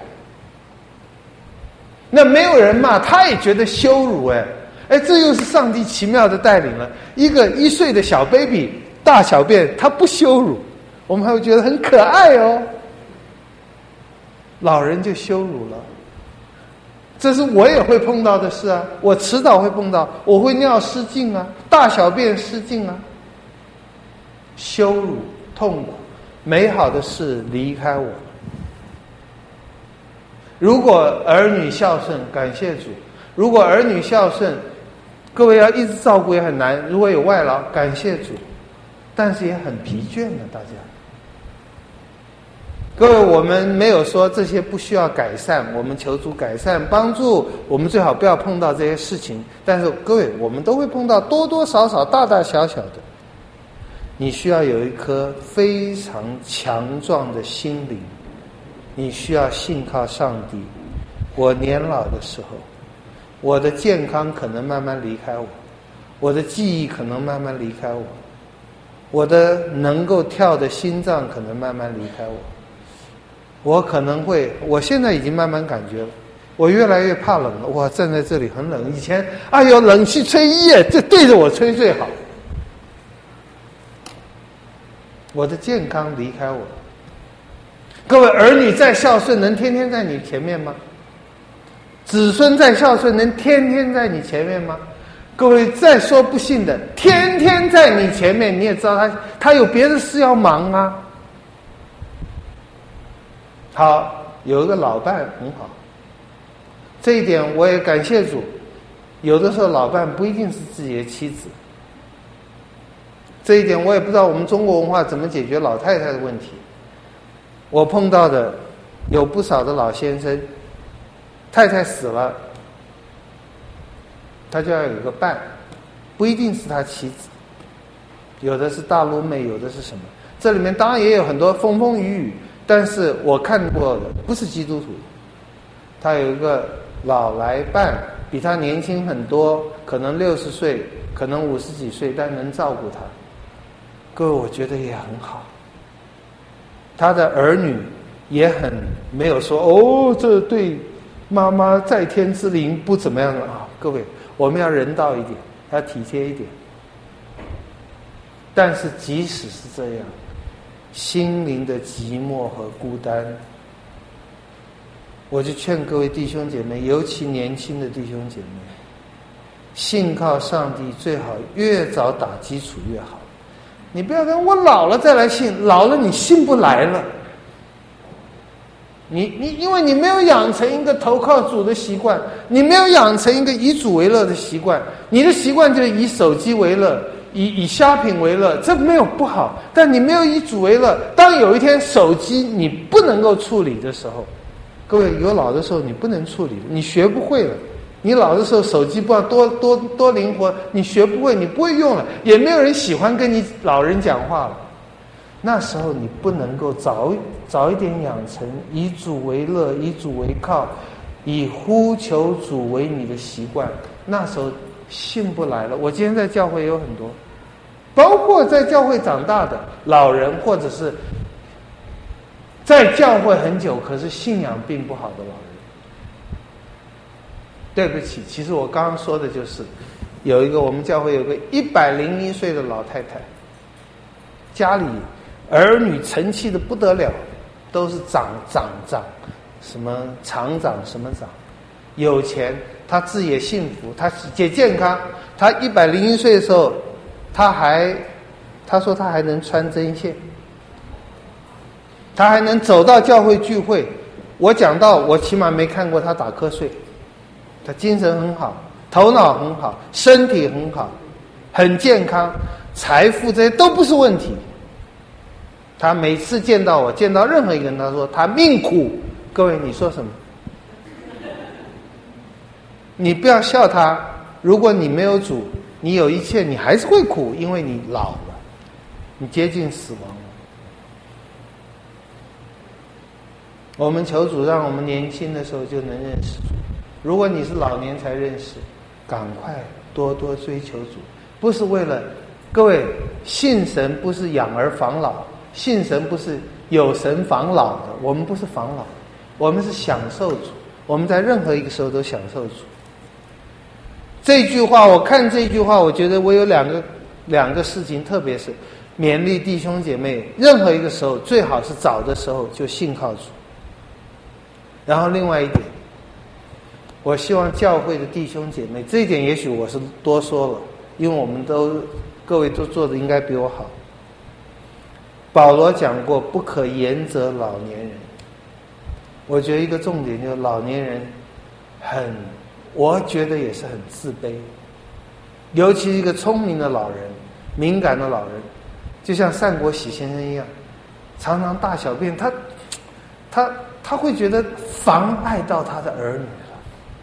[SPEAKER 1] 那没有人骂，他也觉得羞辱哎。哎，这又是上帝奇妙的带领了。一个1岁的小 baby 大小便，他不羞辱，我们还会觉得很可爱哦。老人就羞辱了，这是我也会碰到的事啊。我迟早会碰到，我会尿失禁啊，大小便失禁啊。羞辱、痛苦、美好的事离开我。如果儿女孝顺，感谢主；如果儿女孝顺，各位要一直照顾也很难。如果有外劳，感谢主，但是也很疲倦的，大家。各位，我们没有说这些不需要改善，我们求主改善帮助，我们最好不要碰到这些事情。但是各位，我们都会碰到多多少少、大大小小的。你需要有一颗非常强壮的心灵，你需要信靠上帝。我年老的时候，我的健康可能慢慢离开我，我的记忆可能慢慢离开我，我的能够跳的心脏可能慢慢离开我。我可能会，我现在已经慢慢感觉了，我越来越怕冷了。哇，站在这里很冷，以前哎呦冷气吹一夜，这对着我吹最好。我的健康离开我。各位儿女再孝顺，能天天在你前面吗？子孙再孝顺，能天天在你前面吗？各位再说不信的，天天在你前面，你也知道他有别的事要忙啊。好，有一个老伴很好，这一点我也感谢主。有的时候老伴不一定是自己的妻子，这一点我也不知道我们中国文化怎么解决老太太的问题。我碰到的有不少的老先生，太太死了，他就要有一个伴，不一定是他妻子，有的是大陆妹，有的是什么。这里面当然也有很多风风雨雨，但是我看过的不是基督徒，他有一个老来伴，比他年轻很多，可能60岁，可能50几岁，但能照顾他。各位，我觉得也很好。他的儿女也很没有说哦，这对妈妈在天之灵不怎么样啊。各位，我们要人道一点，要体贴一点。但是即使是这样，心灵的寂寞和孤单，我就劝各位弟兄姐妹，尤其年轻的弟兄姐妹，信靠上帝最好越早打基础越好。你不要说我老了再来信，老了你信不来了。你因为你没有养成一个投靠主的习惯，你没有养成一个以主为乐的习惯，你的习惯就是以手机为乐，以shopping为乐，这没有不好，但你没有以主为乐。当有一天手机你不能够处理的时候，各位，有老的时候你不能处理，你学不会了。你老的时候手机不知道多灵活，你学不会，你不会用了，也没有人喜欢跟你老人讲话了。那时候你不能够早一点养成以主为乐，以主为靠，以呼求主为你的习惯，那时候信不来了。我今天在教会有很多，包括在教会长大的老人，或者是在教会很久可是信仰并不好的老人。对不起，其实我刚刚说的就是有一个我们教会有个101岁的老太太，家里儿女成器的不得了，都是长，什么厂长什么长，有钱，他自己也幸福，他也健康。他101岁的时候，他说他还能穿针线，他还能走到教会聚会。我讲到，我起码没看过他打瞌睡。他精神很好，头脑很好，身体很好， 很健康，财富这些都不是问题。他每次见到我，见到任何一个人，他说他命苦。各位，你说什么？你不要笑他。如果你没有主，你有一切，你还是会苦，因为你老了，你接近死亡了。我们求主让我们年轻的时候就能认识主。如果你是老年才认识，赶快多多追求主。不是为了各位，信神不是养儿防老，信神不是有神防老的，我们不是防老，我们是享受主，我们在任何一个时候都享受主。这句话，我看这句话，我觉得我有两个事情，特别是勉励弟兄姐妹，任何一个时候最好是早的时候就信靠主。然后另外一点，我希望教会的弟兄姐妹，这一点也许我是多说了，因为我们各位都做的应该比我好。保罗讲过，不可严责老年人。我觉得一个重点就是老年人我觉得也是很自卑，尤其是一个聪明的老人、敏感的老人，就像单国喜先生一样，常常大小便，他会觉得妨碍到他的儿女了。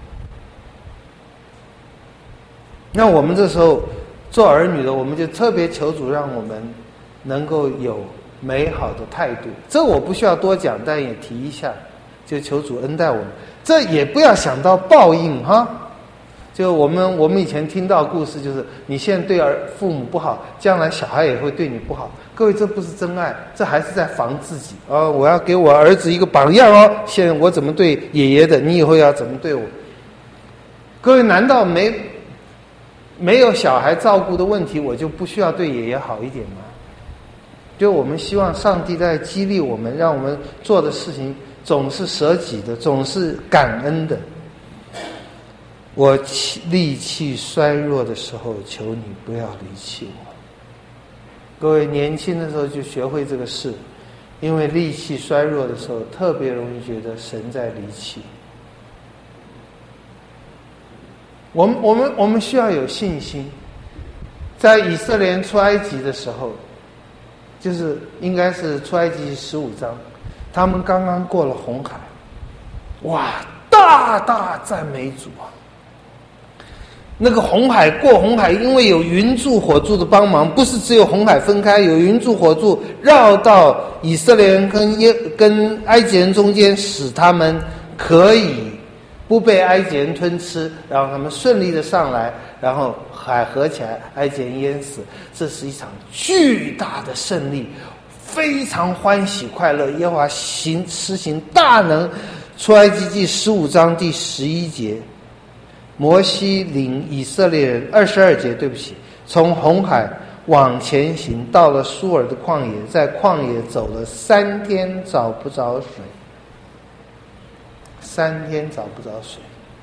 [SPEAKER 1] 那我们这时候做儿女的，我们就特别求主让我们能够有美好的态度。这我不需要多讲，但也提一下，就求主恩待我们。这也不要想到报应哈。就我们以前听到故事，就是你现在对父母不好，将来小孩也会对你不好。各位，这不是真爱，这还是在防自己哦。我要给我儿子一个榜样哦，现在我怎么对爷爷的，你以后要怎么对我？各位，难道没有小孩照顾的问题，我就不需要对爷爷好一点吗？就我们希望上帝在激励我们，让我们做的事情总是舍己的，总是感恩的。我力气衰弱的时候，求你不要离弃我。各位年轻的时候就学会这个事，因为力气衰弱的时候，特别容易觉得神在离弃。我们需要有信心。在以色列人出埃及的时候，就是应该是出埃及15章，他们刚刚过了红海，哇，大大赞美主啊！那个过红海，因为有云柱火柱的帮忙，不是只有红海分开，有云柱火柱绕到以色列人跟埃及人中间，使他们可以不被埃及人吞吃，然后他们顺利的上来，然后海合起来，埃及人淹死。这是一场巨大的胜利，非常欢喜快乐。耶和华施行大能。出埃及记15章第11节，摩西领以色列人22节，对不起，从红海往前行，到了苏尔的旷野，在旷野走了3天，找不着水。3天找不着水。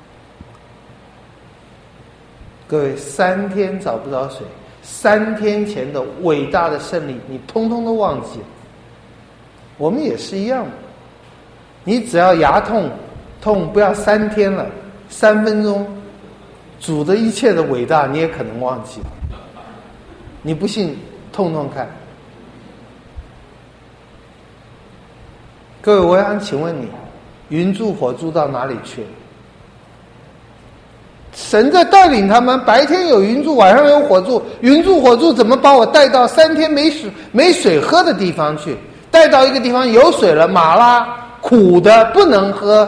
[SPEAKER 1] 各位，3天找不着水，3天前的伟大的胜利，你通通都忘记了。我们也是一样的，你只要牙痛不要3天了，3分钟，主的一切的伟大你也可能忘记了。你不信，痛看。各位，我想请问你，云柱火柱到哪里去了？神在带领他们，白天有云柱，晚上有火柱。云柱火柱怎么把我带到3天没水喝的地方去？带到一个地方有水了，马拉苦的不能喝。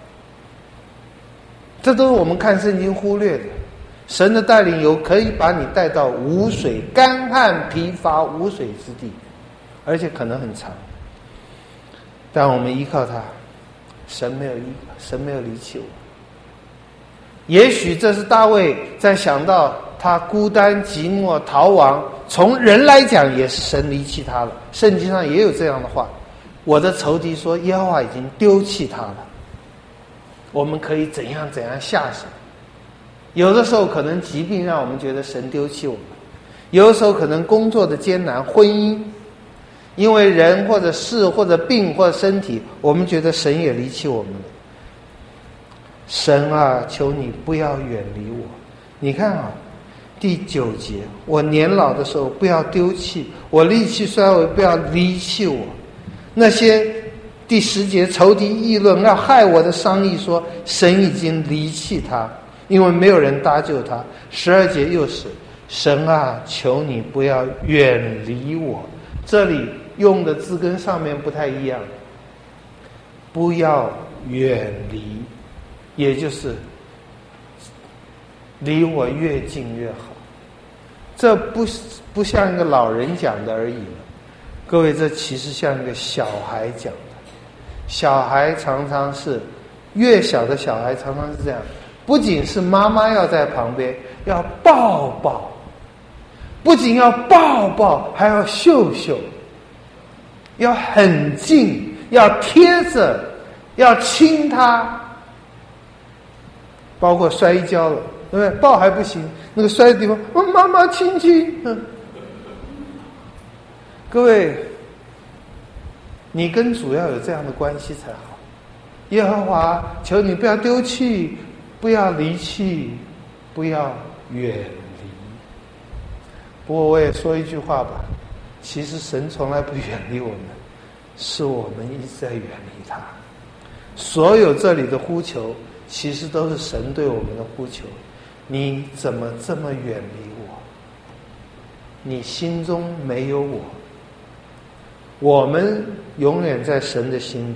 [SPEAKER 1] 这都是我们看圣经忽略的。神的带领可以把你带到无水、干旱、疲乏、无水之地，而且可能很长。但我们依靠他，神没有离弃我。也许这是大卫在想到他孤单寂寞逃亡，从人来讲也是神离弃他了。圣经上也有这样的话，我的仇敌说耶和华已经丢弃他了。我们可以怎样下手？有的时候可能疾病让我们觉得神丢弃我们，有的时候可能工作的艰难，婚姻因为人或者事或者病或者身体，我们觉得神也离弃我们了。神啊，求你不要远离我。你看啊， 第9节，我年老的时候不要丢弃，我力气衰微不要离弃我。那些第10节仇敌议论要害我的商议说，神已经离弃他，因为没有人搭救他。12节又是神啊，求你不要远离我。这里用的字跟上面不太一样，不要远离，也就是离我越近越好。这不像一个老人讲的而已了，各位，这其实像一个小孩讲的。小孩常常是越小的小孩常常是这样，不仅是妈妈要在旁边要抱抱，不仅要抱抱，还要秀秀，要很近，要贴着，要亲他，包括摔跤了，对不对？抱还不行，那个摔的地方，妈妈亲亲。各位，你跟主要有这样的关系才好。耶和华，求你不要丢弃，不要离弃，不要远离。不过我也说一句话吧，其实神从来不远离我们，是我们一直在远离他。所有这里的呼求其实都是神对我们的呼求。你怎么这么远离我？你心中没有我。我们永远在神的心里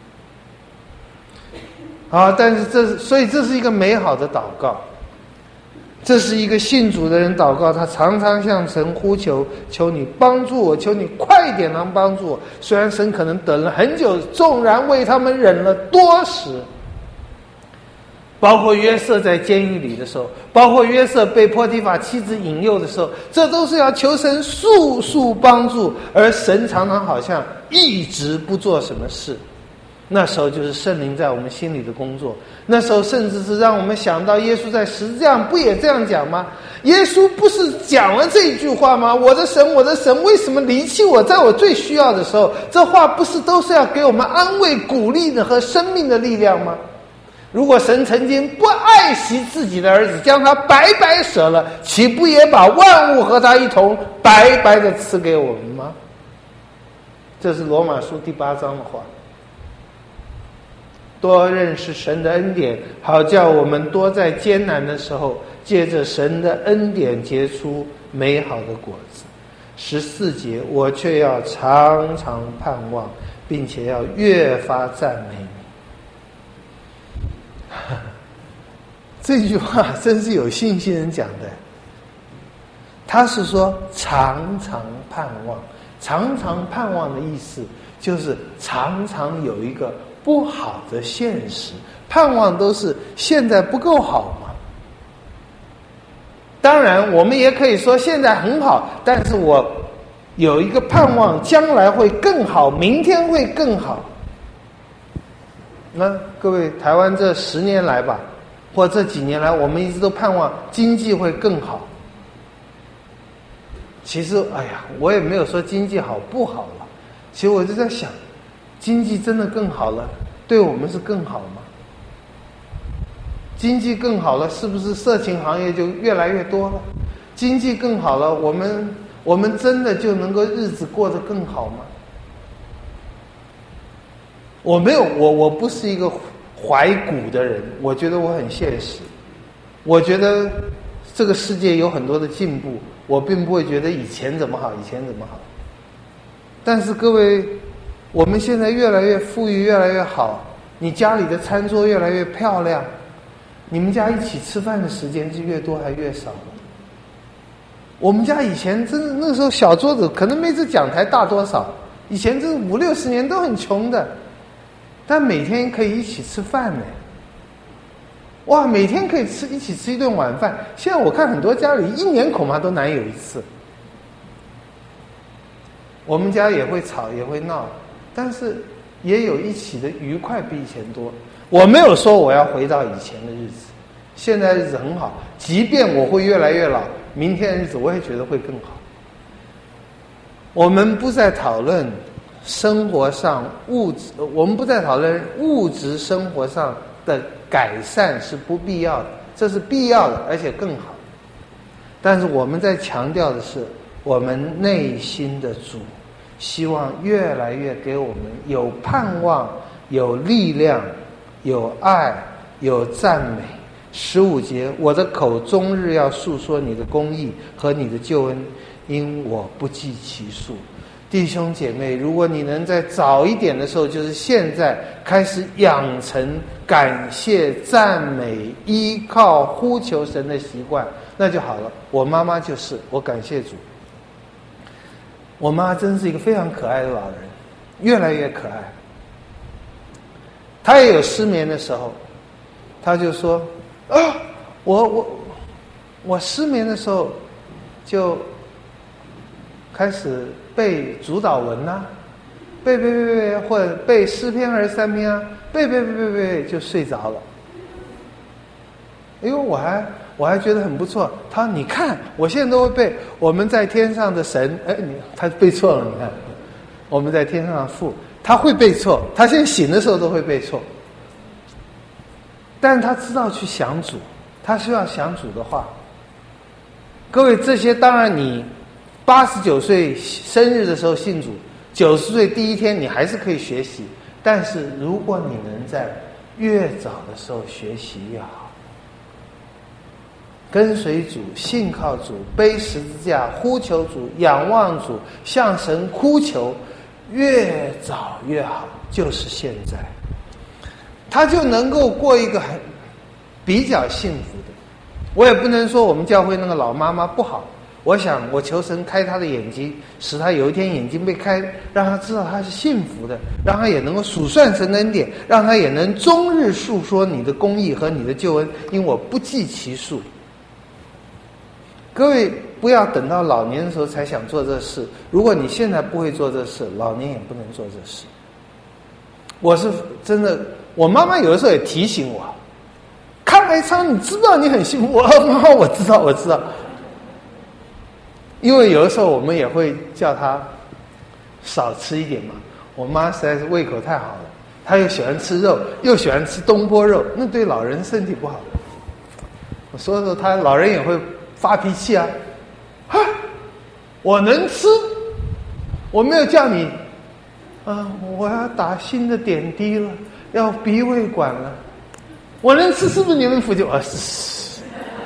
[SPEAKER 1] 啊！但是所以这是一个美好的祷告，这是一个信主的人祷告，他常常向神呼求，求你帮助我，求你快点能帮助我。虽然神可能等了很久，纵然为他们忍了多时，包括约瑟在监狱里的时候，包括约瑟被波提法妻子引诱的时候，这都是要求神速速帮助，而神常常好像一直不做什么事。那时候就是圣灵在我们心里的工作，那时候甚至是让我们想到耶稣在十字架上不也这样讲吗？耶稣不是讲了这句话吗？我的神，我的神，为什么离弃我？在我最需要的时候，这话不是都是要给我们安慰鼓励的和生命的力量吗？如果神曾经不爱惜自己的儿子，将他白白舍了，岂不也把万物和他一同白白的赐给我们吗？这是罗马书第8章的话。多认识神的恩典，好叫我们多在艰难的时候，借着神的恩典结出美好的果子。14节，我却要常常盼望，并且要越发赞美你。这句话真是有信心人讲的，他是说常常盼望，常常盼望的意思就是常常有一个不好的现实，盼望都是现在不够好嘛。当然我们也可以说现在很好，但是我有一个盼望将来会更好，明天会更好。那各位，台湾这10年来吧，或这几年来，我们一直都盼望经济会更好。其实哎呀，我也没有说经济好不好了，其实我就在想，经济真的更好了，对我们是更好吗？经济更好了，是不是色情行业就越来越多了？经济更好了，我们真的就能够日子过得更好吗？我不是一个怀古的人，我觉得我很现实。我觉得这个世界有很多的进步，我并不会觉得以前怎么好，以前怎么好。但是各位，我们现在越来越富裕，越来越好，你家里的餐桌越来越漂亮，你们家一起吃饭的时间是越多还越少？我们家以前真的那时候小桌子可能没这讲台大多少，以前这50、60年都很穷的，但每天可以一起吃饭呢。哇，每天可以一起吃一顿晚饭。现在我看很多家里1年恐怕都难有一次。我们家也会吵也会闹，但是也有一起的愉快比以前多。我没有说我要回到以前的日子，现在日子很好，即便我会越来越老，明天的日子我也觉得会更好。我们不再讨论生活上我们不再讨论物质生活上的改善是不必要的，这是必要的，而且更好。 但是我们在强调的是，我们内心的主，希望越来越给我们有盼望、有力量、有爱、有赞美。15节，我的口终日要述说你的公义和你的救恩，因我不计其数。弟兄姐妹，如果你能在早一点的时候，就是现在开始养成感谢、赞美、依靠、呼求神的习惯，那就好了。我妈妈就是，我感谢主。我妈真是一个非常可爱的老人，越来越可爱。她也有失眠的时候，她就说：“啊，我失眠的时候就开始背主祷文呐、背，或者背诗篇23篇啊，背就睡着了。哎呦，我还觉得很不错。他说：“你看，我现在都会背我们在天上的神。”哎，他背错了，你看，我们在天上的父，他会背错。他现在醒的时候都会背错，但是他知道去想主，他需要想主的话。各位，这些当然你89岁生日的时候信主，90岁第一天你还是可以学习。但是如果你能在越早的时候学习越好，跟随主，信靠主，背十字架，呼求主，仰望主，向神哭求，越早越好，就是现在，他就能够过一个比较幸福的。我也不能说我们教会那个老妈妈不好，我想我求神开她的眼睛，使她有一天眼睛被开，让她知道她是幸福的，让她也能够数算神的恩典，让她也能终日述说你的公义和你的救恩，因我不计其数。各位不要等到老年的时候才想做这事，如果你现在不会做这事，老年也不能做这事。我是真的，我妈妈有的时候也提醒我，康来昌，你知道你很幸福。妈妈，我知道。因为有的时候我们也会叫她少吃一点嘛。我妈实在是胃口太好了，她又喜欢吃肉，又喜欢吃东坡肉，那对老人身体不好。我说她老人也会发脾气啊，我能吃，我没有叫你我要打新的点滴了，要鼻胃管了，我能吃是不是你们服就是？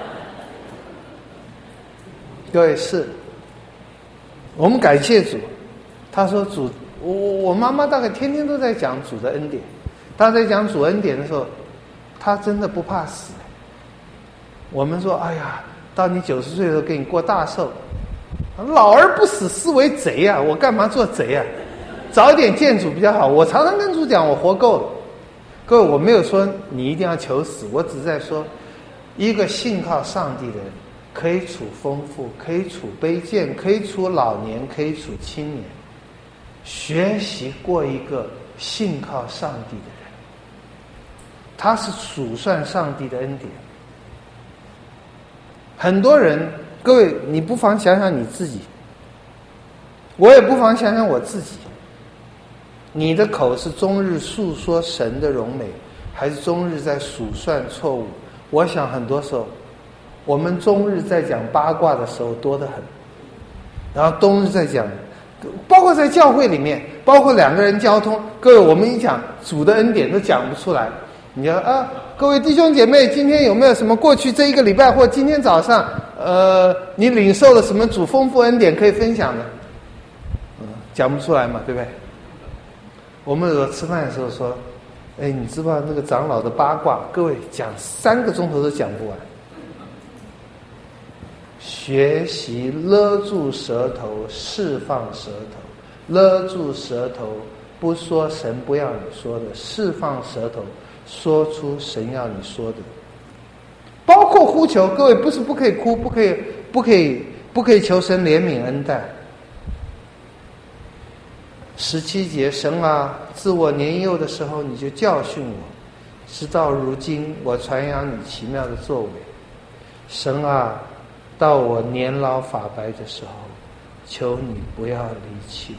[SPEAKER 1] 对，是我们感谢主。他说主，我妈妈大概天天都在讲主的恩典。她在讲主恩典的时候，她真的不怕死。我们说，哎呀，到你90岁的时候给你过大寿，老而不死是为贼啊！我干嘛做贼啊？早点见主比较好。我常常跟主讲，我活够了。各位，我没有说你一定要求死，我只是在说，一个信靠上帝的人，可以处丰富，可以处卑贱，可以处老年，可以处青年。学习过一个信靠上帝的人，他是数算上帝的恩典。很多人，各位，你不妨想想你自己，我也不妨想想我自己。你的口是终日述说神的荣美，还是终日在数算错误？我想很多时候，我们终日在讲八卦的时候多得很，然后冬日在讲，包括在教会里面，包括两个人交通，各位，我们一讲主的恩典都讲不出来。你要各位弟兄姐妹，今天有没有什么过去这一个礼拜或今天早上，你领受了什么主丰富恩典可以分享的？讲不出来嘛，对不对？我们有吃饭的时候说，你知道那个长老的八卦，各位讲3个钟头都讲不完。学习勒住舌头，释放舌头，勒住舌头，不说神不要你说的，释放舌头，说出神要你说的。包括呼求，各位不是不可以哭，不可以求神怜悯恩待。17节，神啊，自我年幼的时候你就教训我，直到如今我传扬你奇妙的作为。神啊，到我年老发白的时候，求你不要离弃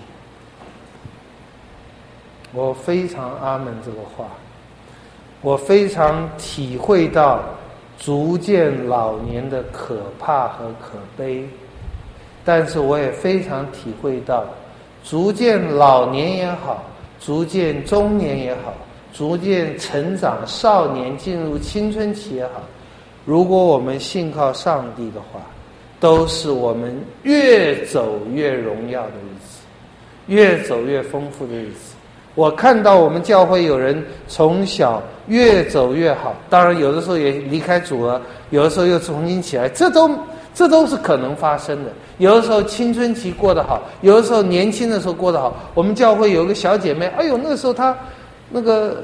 [SPEAKER 1] 我。我非常阿门这个话，我非常体会到逐渐老年的可怕和可悲，但是我也非常体会到，逐渐老年也好，逐渐中年也好，逐渐成长少年进入青春期也好，如果我们信靠上帝的话，都是我们越走越荣耀的日子，越走越丰富的日子。我看到我们教会有人从小越走越好，当然有的时候也离开主了，有的时候又重新起来，这都是可能发生的。有的时候青春期过得好，有的时候年轻的时候过得好。我们教会有一个小姐妹，哎呦，那个时候她那个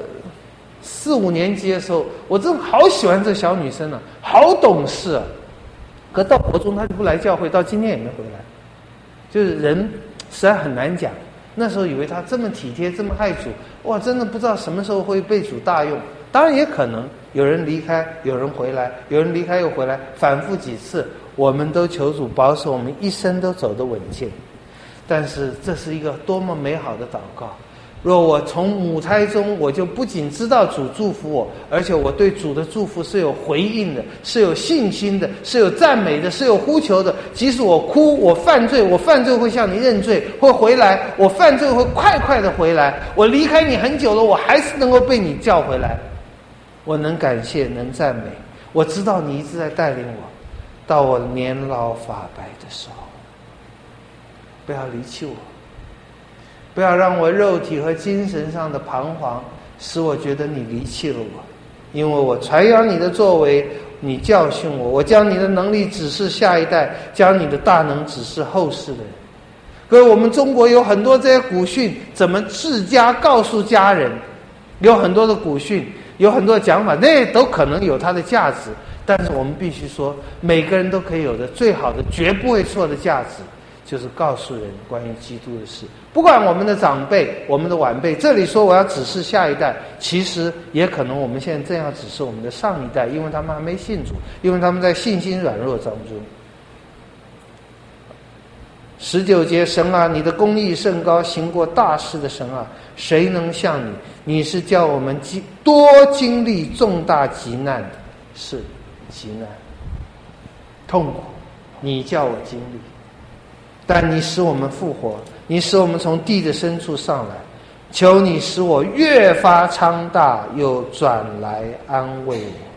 [SPEAKER 1] 4、5年级的时候，我真的好喜欢这小女生啊，好懂事啊。可到国中她就不来教会，到今天也没回来。就是人实在很难讲。那时候以为她这么体贴，这么爱主，哇，真的不知道什么时候会被主大用。当然也可能有人离开，有人回来，有人离开又回来，反复几次，我们都求主保守我们一生都走得稳健。但是这是一个多么美好的祷告。若我从母胎中，我就不仅知道主祝福我，而且我对主的祝福是有回应的，是有信心的，是有赞美的，是有呼求的。即使我哭，我犯罪会向你认罪，会回来，我犯罪会快的回来，我离开你很久了，我还是能够被你叫回来。我能感谢，能赞美，我知道你一直在带领我，到我年老发白的时候，不要离弃我，不要让我肉体和精神上的彷徨使我觉得你离弃了我，因为我传扬你的作为，你教训我，我将你的能力指示下一代，将你的大能指示后世的人。各位，我们中国有很多这些古训，怎么治家告诉家人，有很多的古训，有很多的讲法，那都可能有它的价值，但是我们必须说，每个人都可以有的最好的绝不会错的价值，就是告诉人关于基督的事。不管我们的长辈，我们的晚辈，这里说我要指示下一代，其实也可能我们现在正要指示我们的上一代，因为他们还没信主，因为他们在信心软弱当中。19节，神啊，你的公义甚高，行过大事的神啊，谁能像你？你是叫我们多经历重大急难的，是急难痛苦，你叫我经历，但你使我们复活，你使我们从地的深处上来，求你使我越发昌大，又转来安慰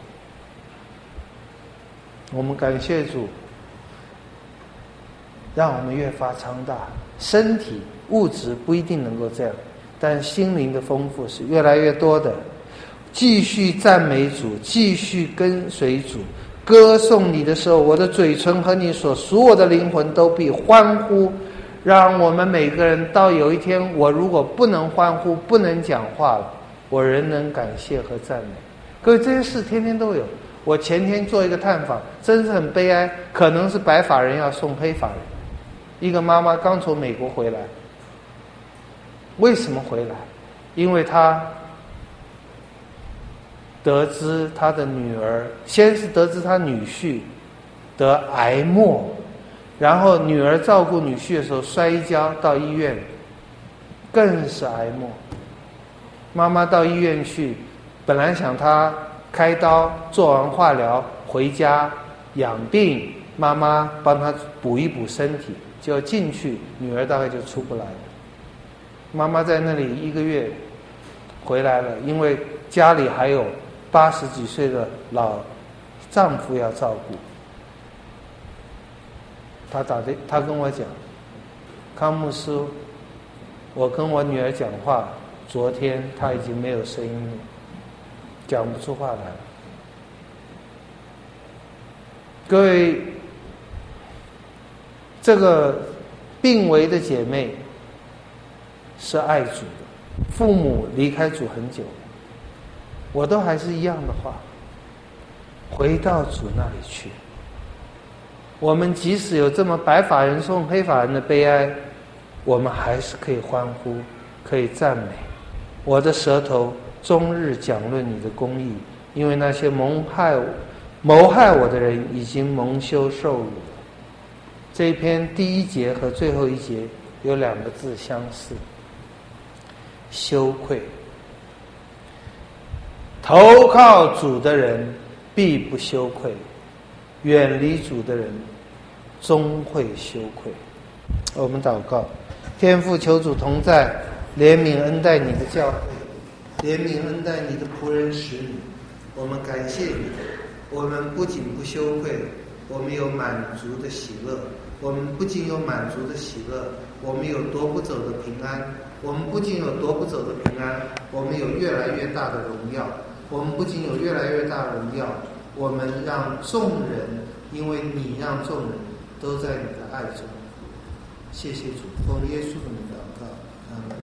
[SPEAKER 1] 我。我们感谢主，让我们越发昌大。身体物质不一定能够这样，但心灵的丰富是越来越多的。继续赞美主，继续跟随主，歌颂你的时候，我的嘴唇和你所属我的灵魂都必欢呼。让我们每个人到有一天，我如果不能欢呼，不能讲话了，我仍能感谢和赞美。各位，这些事天天都有。我前天做一个探访，真是很悲哀，可能是白发人要送黑发人。一个妈妈刚从美国回来，为什么回来？因为她得知她的女儿，先是得知她女婿得癌末，然后女儿照顾女婿的时候摔一跤到医院，更是癌末。妈妈到医院去，本来想她开刀做完化疗回家养病，妈妈帮她补一补身体，就要进去，女儿大概就出不来了。妈妈在那里1个月回来了，因为家里还有80几岁的老丈夫要照顾。她跟我讲，康牧师，我跟我女儿讲话，昨天她已经没有声音了，讲不出话来了。各位，这个病危的姐妹是爱主的，父母离开主很久，我都还是一样的话，回到主那里去。我们即使有这么白发人送黑发人的悲哀，我们还是可以欢呼，可以赞美。我的舌头终日讲论你的公义，因为那些谋害我的人已经蒙羞受辱了。这一篇第1节和最后1节有2个字相似，羞愧。投靠主的人必不羞愧；远离主的人，终会羞愧。我们祷告，天父，求主同在，怜悯恩待你的教会，怜悯恩待你的仆人使女。我们感谢你，我们不仅不羞愧，我们有满足的喜乐。我们不仅有满足的喜乐，我们有夺不走的平安。我们不仅有夺不走的平安，我们有越来越大的荣耀。我们不仅有越来越大的荣耀，我们让众人，因为你让众人都在你的爱中。谢谢主，奉耶稣的名祷告，阿们。